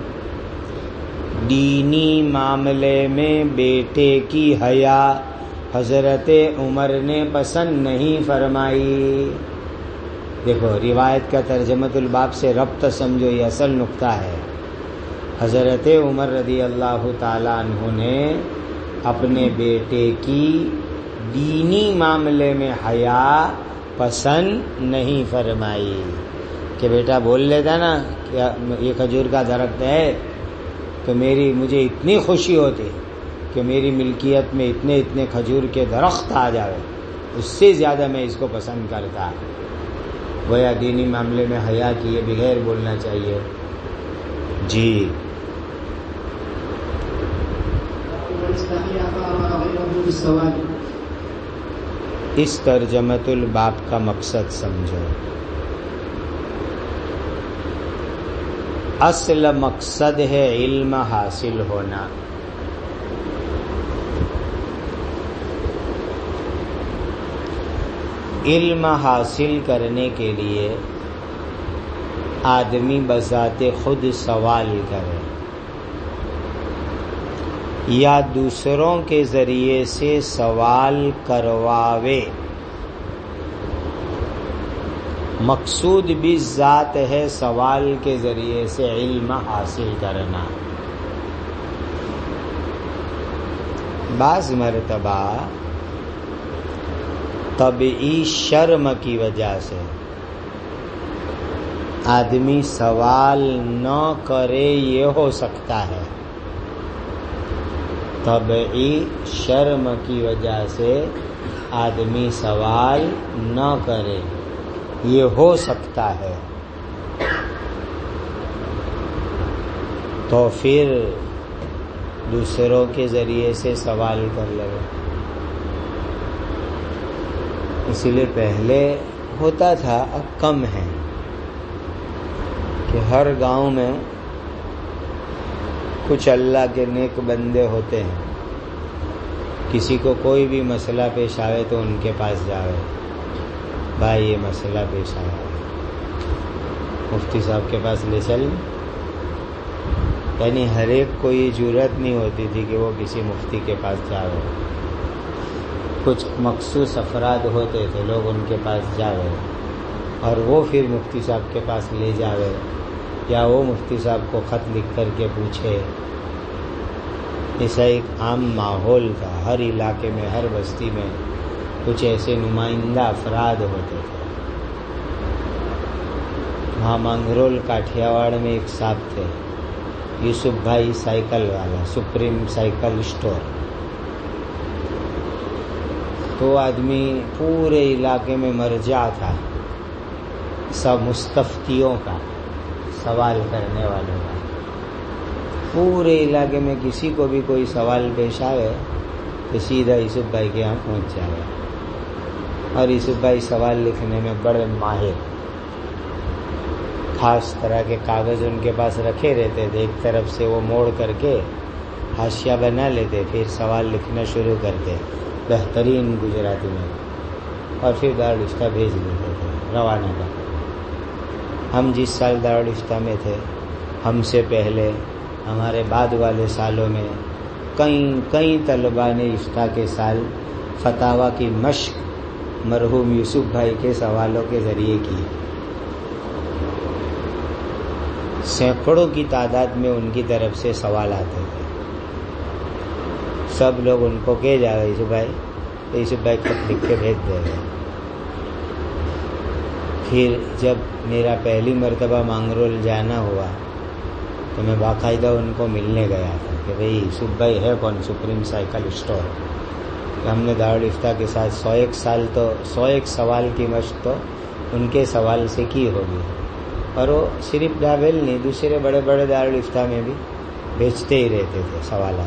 دینی معاملے میں بیٹے کی حیا حضرت عمر نے پسند نہیں فرمائی۔ دیکھو روایت کا ترجمۃ الباب سے ربط سمجھو، یہ اصل نقطہ ہے۔ حضرت عمر رضی اللہ تعالیٰ عنہ نے اپنے بیٹے کی دینی معاملے میں حیا پسند نہیں فرمائی کہ بیٹا بول لیتا نا کہ یہ کھجور کا درخت ہے تو میری مجھے اتنی خوشی ہوتی کہ میری ملکیت میں اتنے اتنے کھجور کے درخت آ جاوے، اس سے زیادہ میں اس کو پسند کرتا۔ گویا دینی معاملے میں حیا کیے بغیر بولنا چاہیے۔ جی اس ترجمۃ الباب کا مقصد سمجھو۔ اصل مقصد ہے علم حاصل ہونا۔ علم حاصل کرنے کے لیے آدمی بذات خود سوال کرے یا دوسروں کے ذریعے سے سوال کرواوے، مقصود بھی ذات ہے سوال کے ذریعے سے علم حاصل کرنا۔ بعض مرتبہ طبعی شرم کی وجہ سے آدمی سوال نہ کرے، یہ ہو سکتا ہے۔ طبعی شرم کی وجہ سے آدمی سوال نہ کرے، یہ ہو سکتا ہے، تو پھر دوسروں کے ذریعے سے سوال کر لے۔ اسی لیے پہلے ہوتا تھا، اب کم ہے، کہ ہر گاؤں میں کچھ اللہ کے نیک بندے ہوتے ہیں، کسی کو کوئی بھی مسئلہ پیش آئے تو ان کے پاس جاوے، بھائی یہ مسئلہ پیش آیا ہے، مفتی صاحب کے پاس لے چل۔ یعنی ہر ایک کو یہ جرأت نہیں ہوتی تھی کہ وہ کسی مفتی کے پاس جاوے، کچھ مخصوص افراد ہوتے تھے، لوگ ان کے پاس جاوے اور وہ پھر مفتی صاحب کے پاس لے جاوے، یا وہ مفتی صاحب کو خط لکھ کر کے پوچھے۔ ایسا ایک عام ماحول تھا، ہر علاقے میں، ہر بستی میں کچھ ایسے نمائندہ افراد ہوتے تھے۔ وہاں مانگرول کاٹھیاواڑ میں ایک صاحب تھے، یوسف بھائی سائیکل والا، سپریم سائیکل اسٹور۔ تو آدمی پورے علاقے میں مرجع تھا، سب مستفتیوں کا، سوال کرنے والوں کا۔ پورے علاقے میں کسی کو بھی کوئی سوال پیش آئے تو سیدھا یوسف بھائی کے یہاں پہنچ جائے، اور یوسف بھائی سوال لکھنے میں بڑے ماہر، خاص طرح کے کاغذ ان کے پاس رکھے رہتے تھے، ایک طرف سے وہ موڑ کر کے حاشیہ بنا لیتے، پھر سوال لکھنا شروع کرتے بہترین گجراتی میں، اور پھر دارالفتہ بھیج دیتے تھے، روانہ کرتے۔ ہم جس سال دارالفتہ میں تھے، ہم سے پہلے ہمارے بعد والے سالوں میں کئی کئی طلباء نے افتاء کے سال فتاویٰ کی مشق مرحوم یوسف بھائی کے سوالوں کے ذریعے کی۔ سینکڑوں کی تعداد میں ان کی طرف سے سوال آتے تھے، سب لوگ ان کو کہہ جا رہے یوسف بھائی، یوسف بھائی خط لکھ کے بھیج دے رہے۔ پھر جب میرا پہلی مرتبہ مانگرول جانا ہوا تو میں باقاعدہ ان کو ملنے گیا تھا کہ بھئی یوسف بھائی ہے کون؟ Supreme cycle store. کہ ہم نے دارالفتہ کے ساتھ سو ایک سال تو سو ایک سوال کی مشق تو ان کے سوال سے کی ہوگی، اور وہ صرف ڈابل نہیں، دوسرے بڑے بڑے دارالفتہ میں بھی بیچتے ہی رہتے تھے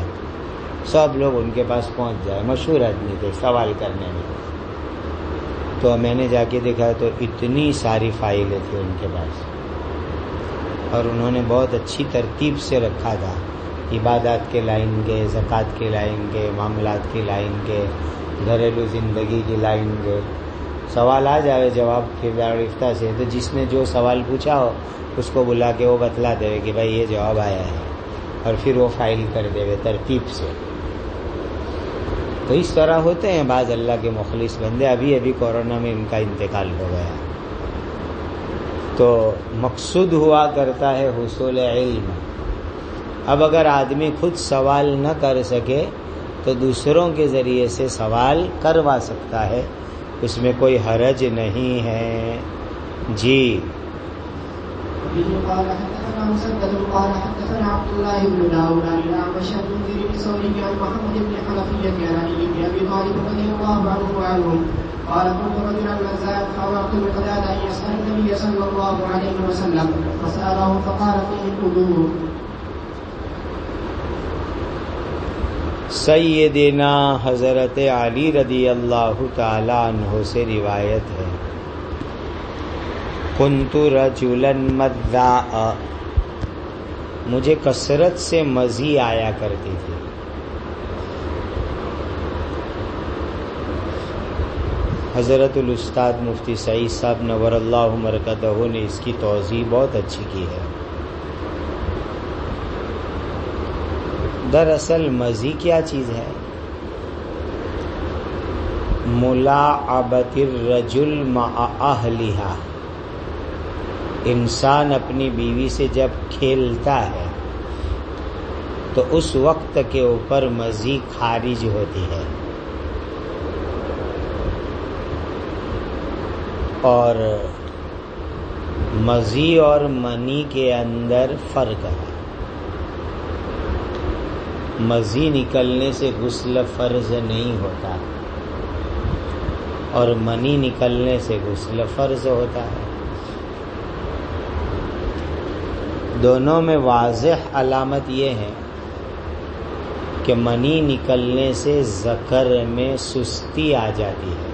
سوالات، سب لوگ ان کے پاس پہنچ جائے، مشہور آدمی تھے سوال کرنے میں۔ تو میں نے جا کے دیکھا تو اتنی ساری فائلیں تھیں ان کے پاس، اور انہوں نے بہت اچھی ترتیب سے رکھا تھا، عبادات کے لائن کے، زکوٰۃ کے لائن کے، معاملات کی لائن کے، گھریلو زندگی کی لائن کے، سوال آ جائے جواب پھر دارالفتہ سے، تو جس نے جو سوال پوچھا ہو اس کو بلا کے وہ بتلا دے کہ بھائی یہ جواب آیا ہے، اور پھر وہ فائل کر دے ترتیب سے۔ تو اس طرح ہوتے ہیں بعض اللہ کے مخلص بندے۔ ابھی ابھی کورونا میں ان کا انتقال ہو گیا۔ تو مقصود ہوا کرتا ہے حصول علم۔ اب اگر آدمی خود سوال نہ کر سکے تو دوسروں کے ذریعے سے سوال کروا سکتا ہے، اس میں کوئی حرج نہیں ہے۔ جی قال حدثنا مسدد قال حدثنا عبد الله بن داود عن الأعمش عن منذر بن ثور عن محمد بن حنفية عن علي بن أبي طالب رضي الله عنه وعنهم قال كنت رجلا مزاء فأمرت المقداد أن يسأل النبي صلى الله عليه وسلم فسأله فقال فيه الوضوء۔ سیدنا حضرت علی رضی اللہ تعالی عنہ سے روایت ہے، کنت رجلا مذاء، مجھے کثرت سے مزی آیا کرتی تھی۔ حضرت الاستاد مفتی سعید صاحب نور اللہ مرکزہ نے اس کی توضیح بہت اچھی کی ہے۔ دراصل مزی کیا چیز ہے؟ ملاعبۃ الرجل مع اہلہا، انسان اپنی بیوی سے جب کھیلتا ہے تو اس وقت کے اوپر مزی خارج ہوتی ہے، اور مزی اور منی کے اندر فرق ہے۔ مزی نکلنے سے غسل فرض نہیں ہوتا، اور منی نکلنے سے غسل فرض ہوتا ہے۔ دونوں میں واضح علامت یہ ہے کہ منی نکلنے سے ذکر میں سستی آ جاتی ہے،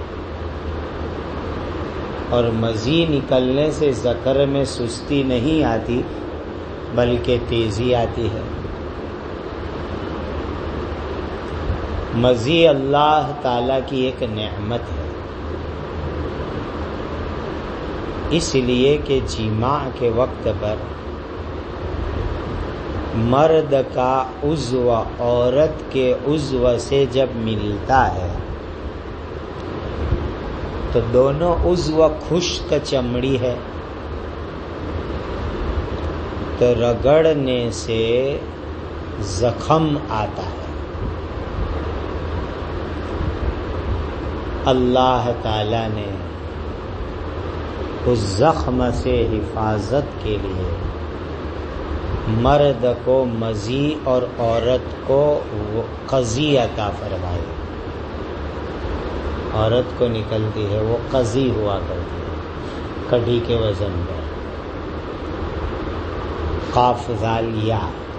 اور مزی نکلنے سے ذکر میں سستی نہیں آتی بلکہ تیزی آتی ہے۔ مزی اللہ تعالی کی ایک نعمت ہے، اس لیے کہ جماع کے وقت پر مرد کا عضو عورت کے عضو سے جب ملتا ہے تو دونوں عضو خشک چمڑی ہے، تو رگڑنے سے زخم آتا ہے۔ اللہ تعالی نے اس زخم سے حفاظت کے لیے مرد کو مزی اور عورت کو قضی عطا فرمائی۔ عورت کو نکلتی ہے وہ قضی ہوا کرتی ہے، کڑھی کے وزن پر، قاف ذال یا۔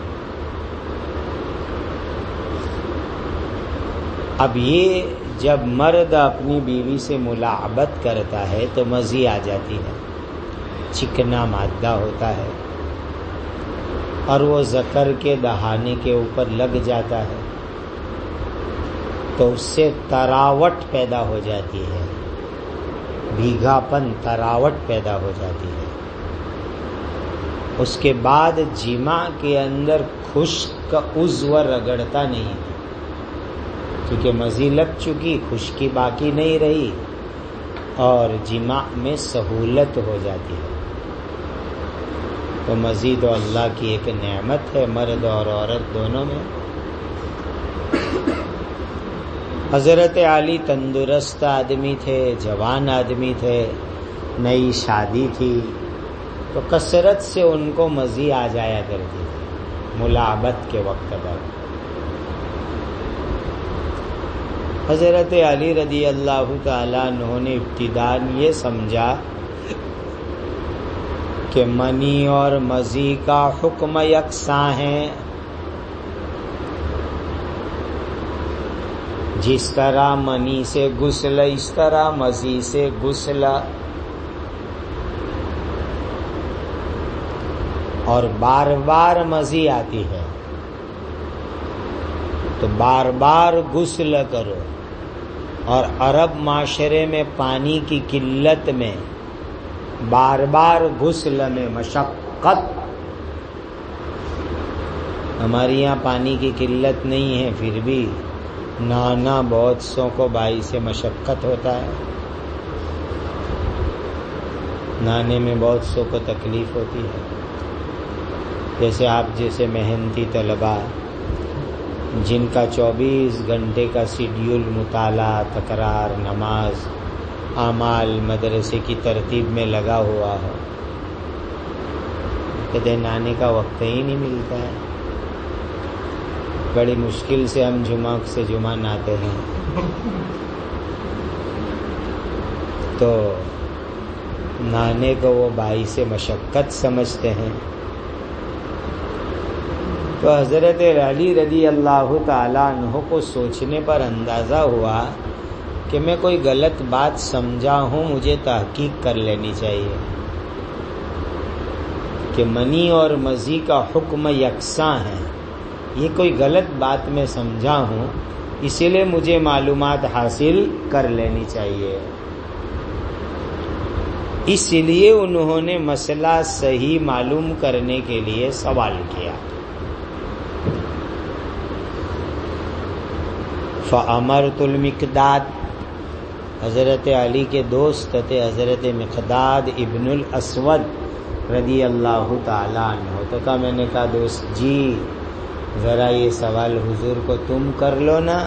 اب یہ جب مرد اپنی بیوی سے ملاعبت کرتا ہے تو مزی آ جاتی ہے، چکنا مادہ ہوتا ہے، اور وہ ذکر کے دہانے کے اوپر لگ جاتا ہے تو اس سے تراوٹ پیدا ہو جاتی ہے، بھیگا پن، تراوٹ پیدا ہو جاتی ہے۔ اس کے بعد جماع کے اندر خشک عضو رگڑتا نہیں ہے، کیونکہ مزی لگ چکی، خشکی باقی نہیں رہی، اور جماع میں سہولت ہو جاتی ہے۔ تو مزی تو اللہ کی ایک نعمت ہے مرد اور عورت دونوں میں۔ حضرت علی تندرست آدمی تھے، جوان آدمی تھے، نئی شادی تھی، تو کثرت سے ان کو مزی آ جایا کرتی تھی ملاعبت کے وقت پر۔ حضرت علی رضی اللہ تعالیٰ عنہ نے ابتداءً یہ سمجھا کہ منی اور مزی کا حکم یکساں ہے، جس طرح منی سے غسل اس طرح مزی سے غسل، اور بار بار مزی آتی ہے تو بار بار غسل کرو. اور عرب معاشرے میں پانی کی قلت میں بار بار غسل میں مشقت. ہمارے یہاں پانی کی قلت نہیں ہے، پھر بھی نہانا بہت سو کو باعث مشقت ہوتا ہے. نہانے میں بہت سو کو تکلیف ہوتی ہے. جیسے آپ جیسے محنتی طلباء جن کا چوبیس گھنٹے کا شیڈیول مطالعہ، تکرار، نماز، اعمال، مدرسے کی ترتیب میں لگا ہوا ہو، کدے نہانے کا وقت ہی نہیں ملتا ہے. بڑی مشکل سے ہم جمعہ سے جمعہ نہاتے ہیں. تو نہانے کو وہ باعث مشقت سمجھتے ہیں. تو حضرت علی رضی اللہ تعالیٰ عنہ کو سوچنے پر اندازہ ہوا کہ میں کوئی غلط بات سمجھا ہوں، مجھے تحقیق کر لینی چاہیے کہ منی اور مزی کا حکم یکساں ہے. یہ کوئی غلط بات میں سمجھا ہوں، اسی لیے مجھے معلومات حاصل کر لینی چاہیے. اس لیے انہوں نے مسئلہ صحیح معلوم کرنے کے لیے سوال کیا. فَأَمَرْتُ الْمِقْدَادَ، حضرت علی کے دوست تھے حضرت مقداد ابن الاسود رضی اللہ تعالیٰ عنہ. تو کہا، میں نے کہا دوست جی ذرا یہ سوال حضور کو تم کر لو نا،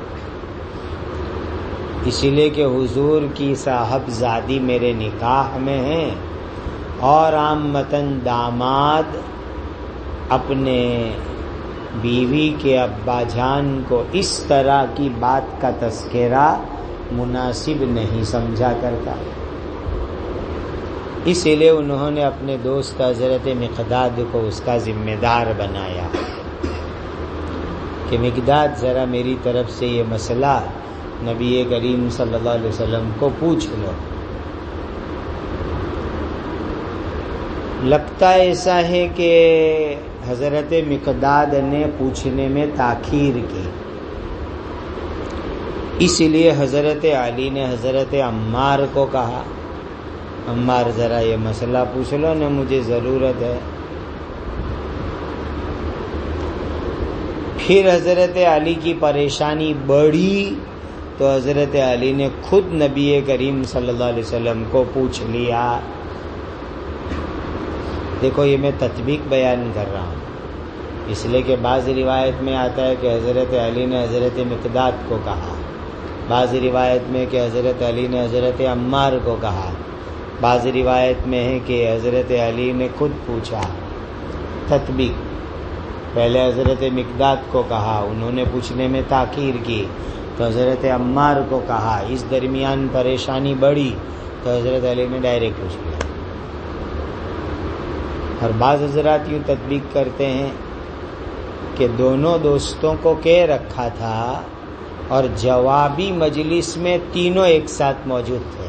اسی لیے کہ حضور کی صاحبزادی میرے نکاح میں ہیں، اور عامتاً داماد اپنے بیوی کے ابا جان کو اس طرح کی بات کا تذکرہ مناسب نہیں سمجھا کرتا. اسی لیے انہوں نے اپنے دوست حضرت مقداد کو اس کا ذمہ دار بنایا کہ مقداد ذرا میری طرف سے یہ مسئلہ نبی کریم صلی اللہ علیہ وسلم کو پوچھ لو. لگتا ایسا ہے کہ حضرت مقداد نے پوچھنے میں تاخیر کی، اس لیے حضرت علی نے حضرت عمار کو کہا، عمار ذرا یہ مسئلہ پوچھ لو نا، مجھے ضرورت ہے. پھر حضرت علی کی پریشانی بڑھی تو حضرت علی نے خود نبی کریم صلی اللہ علیہ وسلم کو پوچھ لیا. دیکھو یہ میں تطبیق بیان کر رہا ہوں، اس لیے کہ بعض روایت میں آتا ہے کہ حضرت علی نے حضرت مقداد کو کہا، بعض روایت میں کہ حضرت علی نے حضرت عمار کو کہا، بعض روایت میں ہے کہ حضرت علی نے خود پوچھا. تطبیق، پہلے حضرت مقداد کو کہا، انہوں نے پوچھنے میں تاخیر کی تو حضرت عمار کو کہا، اس درمیان پریشانی بڑھی تو حضرت علی نے ڈائریکٹ پوچھ لیا. اور بعض حضرات یوں تطبیق کرتے ہیں کہ دونوں دوستوں کو کہہ رکھا تھا اور جوابی مجلس میں تینوں ایک ساتھ موجود تھے،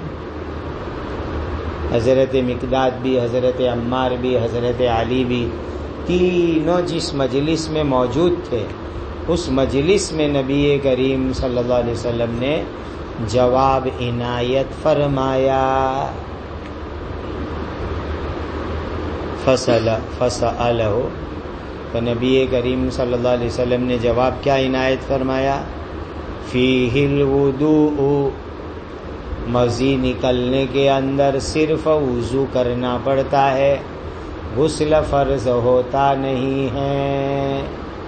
حضرت مقداد بھی، حضرت عمار بھی، حضرت علی بھی، تینوں جس مجلس میں موجود تھے اس مجلس میں نبی کریم صلی اللہ علیہ وسلم نے جواب عنایت فرمایا. فصل فسألہ، تو نبی کریم صلی اللہ علیہ وسلم نے جواب کیا عنایت فرمایا؟ فیہ الوضوء، مزی نکلنے کے اندر صرف وضو کرنا پڑتا ہے، غسل فرض ہوتا نہیں ہے.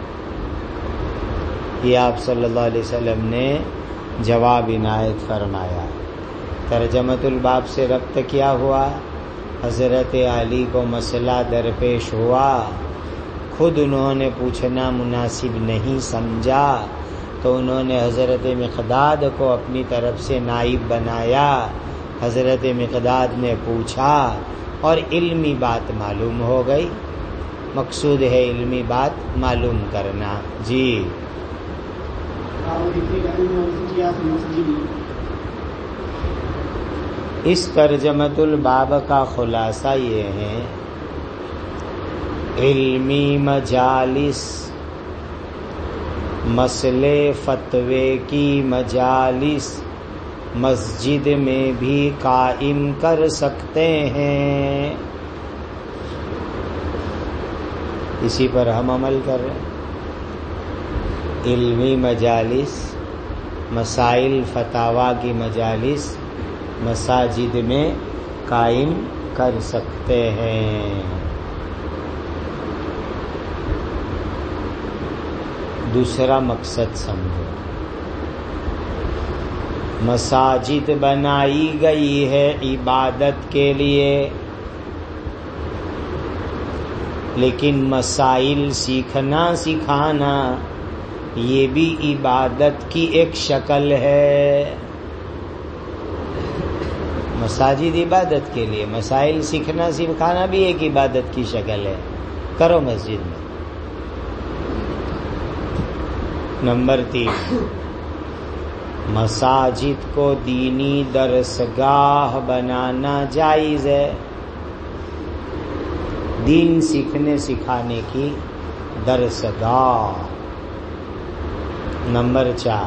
یہ آپ صلی اللہ علیہ وسلم نے جواب عنایت فرمایا. ترجمۃ الباب سے ربط کیا ہوا؟ حضرت علی کو مسئلہ درپیش ہوا، خود انہوں نے پوچھنا مناسب نہیں سمجھا تو انہوں نے حضرت مقداد کو اپنی طرف سے نائب بنایا. حضرت مقداد نے پوچھا اور علمی بات معلوم ہو گئی. مقصود ہے علمی بات معلوم کرنا. جی باب ذکر العلم والفتيا في المسجد. اس ترجمۃ الباب کا خلاصہ یہ ہے علمی مجالس، مسئلے فتوے کی مجالس مسجد میں بھی قائم کر سکتے ہیں. اسی پر ہم عمل کر رہے ہیں. علمی مجالس، مسائل فتاوی کی مجالس مساجد میں قائم کر سکتے ہیں. دوسرا مقصد سمجھو، مساجد بنائی گئی ہے عبادت کے لیے، لیکن مسائل سیکھنا سکھانا یہ بھی عبادت کی ایک شکل ہے. مساجد عبادت کے لیے، مسائل سیکھنا سکھانا بھی ایک عبادت کی شکل ہے. کرو مسجد میں. نمبر تین، مساجد کو دینی درسگاہ بنانا جائز ہے، دین سیکھنے سکھانے کی درسگاہ. نمبر چار،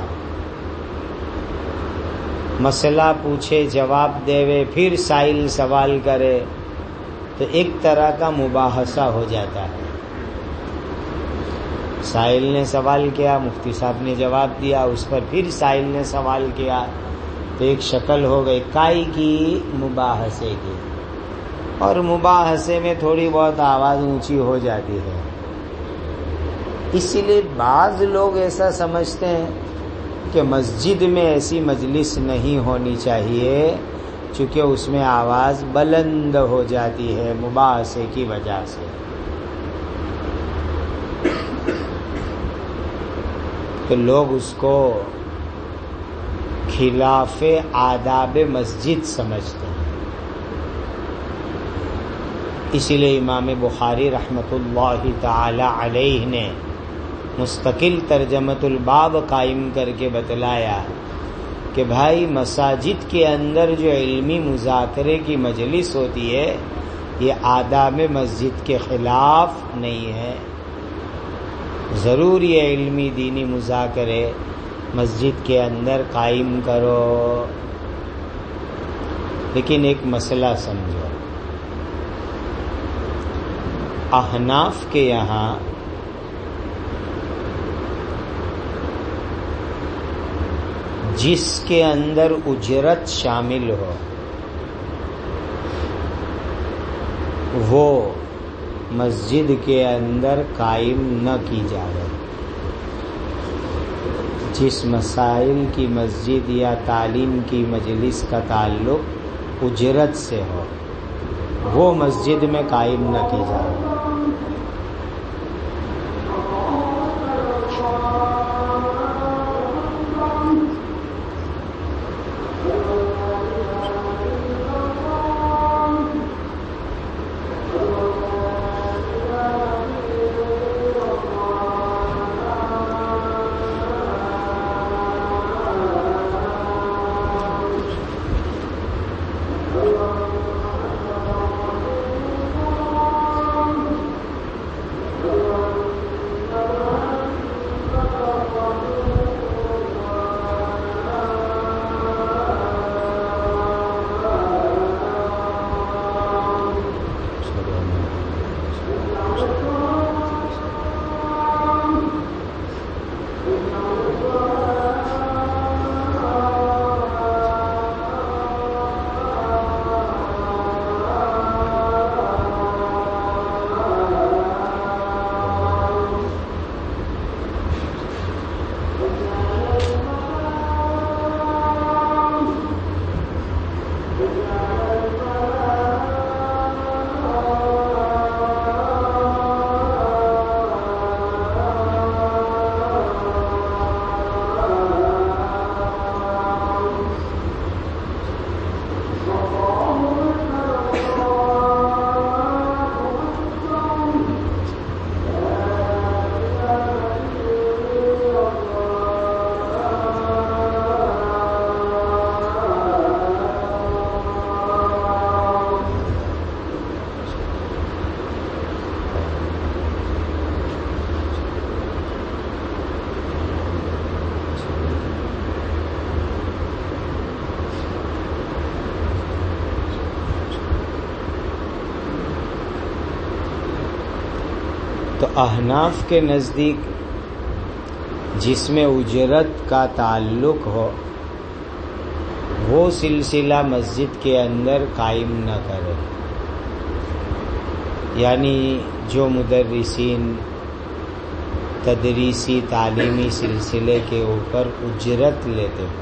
مسئلہ پوچھے جواب دے پھر سائل سوال کرے تو ایک طرح کا مباحثہ ہو جاتا ہے. سائل نے سوال کیا، مفتی صاحب نے جواب دیا، اس پر پھر سائل نے سوال کیا، تو ایک شکل ہو گئی کائی کی مباحثے کی. اور مباحثے میں تھوڑی بہت آواز اونچی ہو جاتی ہے. اسی لیے بعض لوگ ایسا سمجھتے ہیں کہ مسجد میں ایسی مجلس نہیں ہونی چاہیے چونکہ اس میں آواز بلند ہو جاتی ہے مباحثے کی وجہ سے. تو لوگ اس کو خلاف آداب مسجد سمجھتے ہیں. اسی لیے امام بخاری رحمۃ اللہ تعالی علیہ نے مستقل ترجمۃ الباب قائم کر کے بتلایا کہ بھائی مساجد کے اندر جو علمی مذاکرے کی مجلس ہوتی ہے یہ آداب مسجد کے خلاف نہیں ہے. ضرور یہ علمی دینی مذاکرے مسجد کے اندر قائم کرو، لیکن ایک مسئلہ سمجھو. احناف کے یہاں جس کے اندر اجرت شامل ہو وہ مسجد کے اندر قائم نہ کی جائے. جس مسائل کی مسجد یا تعلیم کی مجلس کا تعلق اجرت سے ہو وہ مسجد میں قائم نہ کی جائے. احناف کے نزدیک جس میں اجرت کا تعلق ہو وہ سلسلہ مسجد کے اندر قائم نہ کرے، یعنی جو مدرسین تدریسی تعلیمی سلسلے کے اوپر اجرت لیتے ہو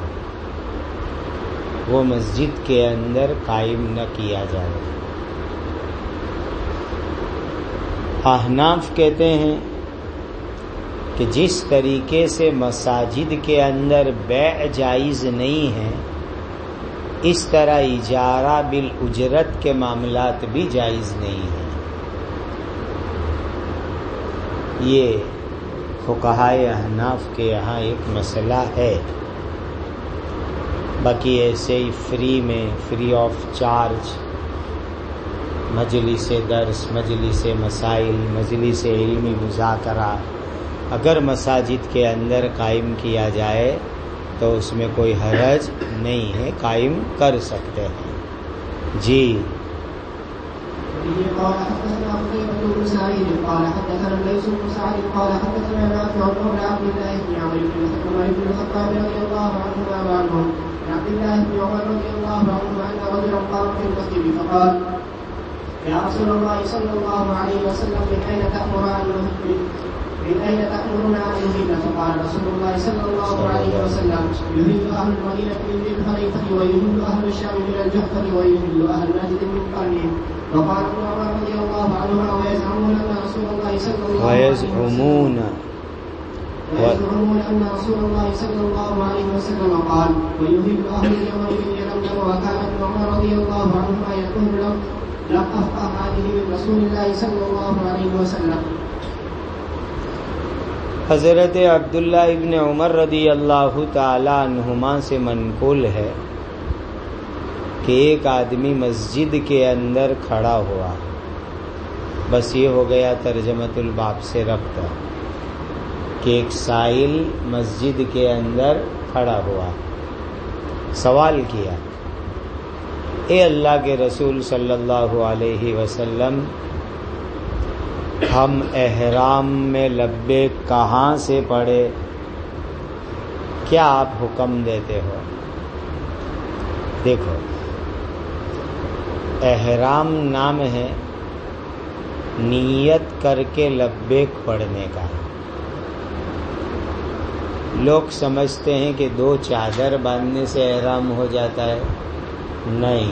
وہ مسجد کے اندر قائم نہ کیا جائے۔ احناف کہتے ہیں کہ جس طریقے سے مساجد کے اندر بیع جائز نہیں ہے اس طرح اجارہ بالاجرت کے معاملات بھی جائز نہیں ہیں۔ یہ فقہائے احناف کے یہاں ایک مسئلہ ہے، باقی ایسے ہی فری میں فری آف چارج مجلس درس، مجلس مسائل، مجلس علمی مذاکرہ اگر مساجد کے اندر قائم کیا جائے تو اس میں کوئی حرج نہیں ہے، قائم کر سکتے ہیں۔ جی قال حدثنا قتيبة بن سعيد قال حدثنا الليث بن سعد قال حدثنا نافع عن عبد الله بن عمرو بن الخطاب رضي الله عنهما وعنهم عن عبد الله بن عمر رضي الله عنهما أن رجلا قام في المسجد فقال يا رسول الله صلى الله عليه وسلم من أين تأمرنا من أين تأمرنا أن نهل؟ فقال رسول الله صلى الله عليه وسلم يهل أهل المدينة من ذي الخليفة ويهل أهل الشام من الجحفة ويهل أهل نجد من قرنهم. وقال ابن عمر رضي الله عنهما ويزعمون أن رسول الله صلى الله عليه ويزعمون ويزعمون أن رسول الله صلى الله عليه وسلم قال ويهل أهل اليمن من يلملم. وكان ابن عمر رضي الله عنهما يقول لهم لم أفقه هذه من رسول الله صلى الله عليه وسلم. حضرت عبداللہ ابن عمر رضی اللہ تعالی عنہما سے منقول ہے کہ ایک آدمی مسجد کے اندر کھڑا ہوا، بس یہ ہو گیا ترجمۃ الباب سے ربط کہ ایک سائل مسجد کے اندر کھڑا ہوا، سوال کیا، اے اللہ کے رسول صلی اللہ علیہ وسلم، ہم احرام میں لبیک کہاں سے پڑھے؟ کیا آپ حکم دیتے ہو؟ دیکھو، احرام نام ہے نیت کر کے لبیک پڑھنے کا۔ لوگ سمجھتے ہیں کہ دو چادر باندھنے سے احرام ہو جاتا ہے، نہیں۔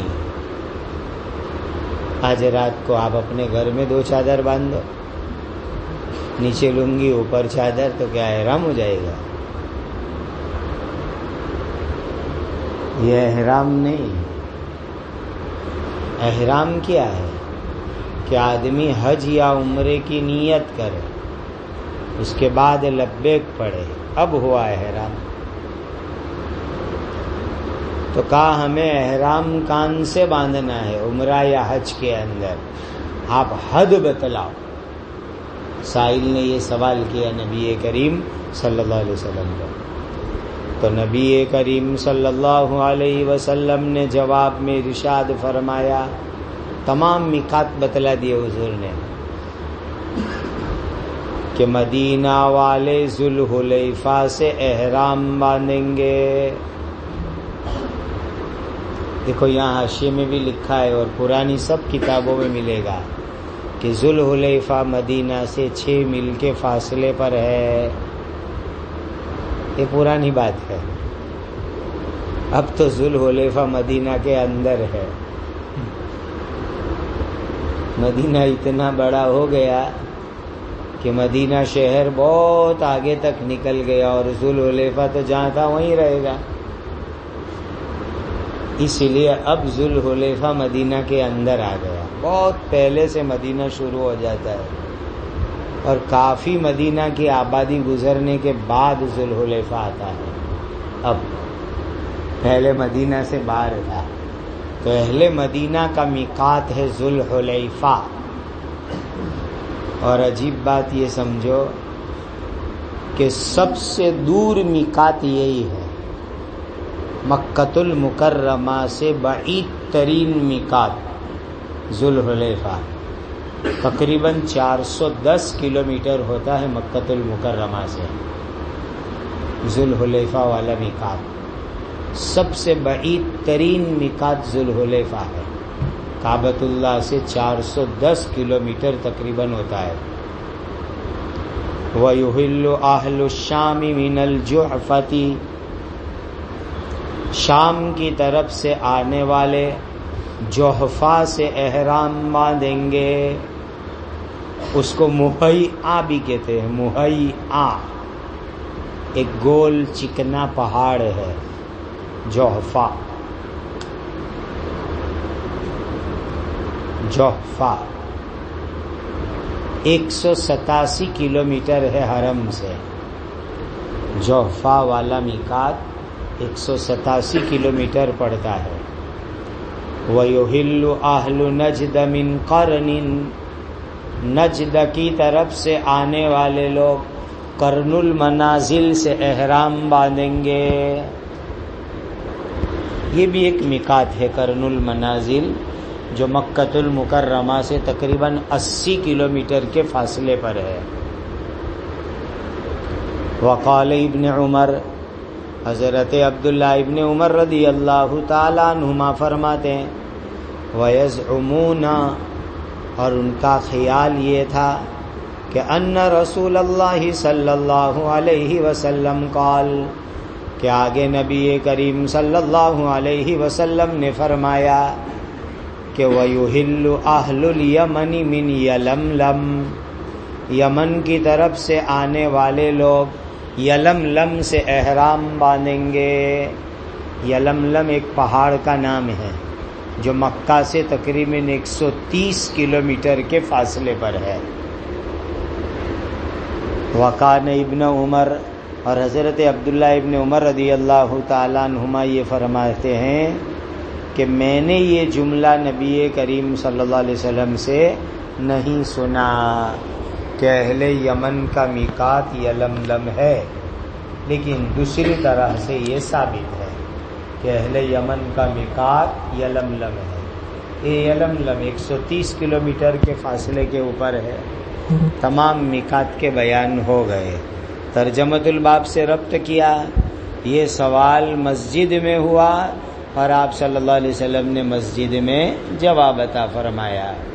آج رات کو آپ اپنے گھر میں دو چادر باندھ دو، نیچے لنگی اوپر چادر، تو کیا احرام ہو جائے گا؟ یہ احرام نہیں۔ احرام کیا ہے کہ آدمی حج یا عمرے کی نیت کرے، اس کے بعد لبیک پڑھے، اب ہوا احرام۔ تو کہا ہمیں احرام کان سے باندھنا ہے، عمرہ یا حج کے اندر، آپ حد بتلاؤ۔ سائل نے یہ سوال کیا نبی کریم صلی اللہ علیہ وسلم کو، تو نبی کریم صلی اللہ علیہ وسلم نے جواب میں ارشاد فرمایا، تمام میقات بتلا دیے حضور نے کہ مدینہ والے ذوالحلیفہ سے احرام باندھیں گے۔ دیکھو یہاں حاشیے میں بھی لکھا ہے اور پرانی سب کتابوں میں ملے گا کہ ذوالحلیفہ مدینہ سے چھ میل کے فاصلے پر ہے۔ یہ پرانی بات ہے، اب تو ذوالحلیفہ مدینہ کے اندر ہے۔ مدینہ اتنا بڑا ہو گیا کہ مدینہ شہر بہت آگے تک نکل گیا اور ذوالحلیفہ تو جہاں تھا وہیں رہے گا، اس لیے اب ذوالحلیفہ مدینہ کے اندر آ گیا۔ بہت پہلے سے مدینہ شروع ہو جاتا ہے اور کافی مدینہ کی آبادی گزرنے کے بعد ذوالحلیفہ آتا ہے۔ اب پہلے مدینہ سے باہر تھا، تو اہل مدینہ کا میقات ہے ذوالحلیفہ۔ اور عجیب بات یہ سمجھو کہ سب سے دور میقات یہی ہے، مکۃ المکرمہ سے بعید ترین میقات ذوالحلیفہ، تقریباً چار سو دس کلومیٹر ہوتا ہے مکۃ المکرمہ سے ذوالحلیفہ والا میقات. سب سے بعید ترین میقات ذوالحلیفہ ہے. کعبۃ اللہ سے چار سو دس کلومیٹر تقریباً ہوتا ہے. وَيُحِلُّ أَهْلُ الشَّامِ مِنَ الْجُحْفَةِ، شام کی طرف سے آنے والے جوحفہ سے احرام باندھیں گے. اس کو مہیعہ بھی کہتے ہیں. مہیعہ ایک گول چکنا پہاڑ ہے جوحفہ. جوحفہ ایک سو ستاسی کلومیٹر ہے حرم سے. جوحفہ والا میقات ایک سو ستاسی کلومیٹر پڑتا ہے. وَيُحِلُّ أَهْلُ نَجْدَ مِنْ قَرْنٍ، نجد کی طرف سے آنے والے لوگ قرن المنازل سے احرام باندھیں گے. یہ بھی ایک میقات ہے قرن المنازل، جو مکۃ المکرمہ سے تقریباً اسی کلومیٹر کے فاصلے پر ہے. وقال ابن عمر، حضرت عبداللہ ابن عمر رضی اللہ تعالیٰ عنہما فرماتے ہیں، وَيَزْعُمُونَ، اور ان کا خیال یہ تھا کہ ان رسول اللہ صلی اللہ علیہ وسلم قال، کہ آگے نبی کریم صلی اللہ علیہ وسلم نے فرمایا کہ وَيُحِلُّ أَهْلُ الْيَمَنِ مِنْ يَلَمْلَمْ، یمن کی طرف سے آنے والے لوگ یلملم سے احرام باندھیں گے. یلملم ایک پہاڑ کا نام ہے جو مکہ سے تقریباً ایک سو تیس کلومیٹر کے فاصلے پر ہے. وقان ابن عمر، اور حضرت عبداللہ ابن عمر رضی اللہ تعالیٰ عنہما یہ فرماتے ہیں کہ میں نے یہ جملہ نبی کریم صلی اللہ علیہ وسلم سے نہیں سنا کہ اہل یمن کا میقات یلملم ہے، لیکن دوسری طرح سے یہ ثابت ہے کہ اہل یمن کا میقات یلملم ہے. یہ یلملم ایک سو تیس کلومیٹر کے فاصلے کے اوپر ہے. تمام میقات کے بیان ہو گئے. ترجمۃ الباب سے ربط کیا. یہ سوال مسجد میں ہوا اور آپ صلی اللہ علیہ وسلم نے مسجد میں جواب عطا فرمایا.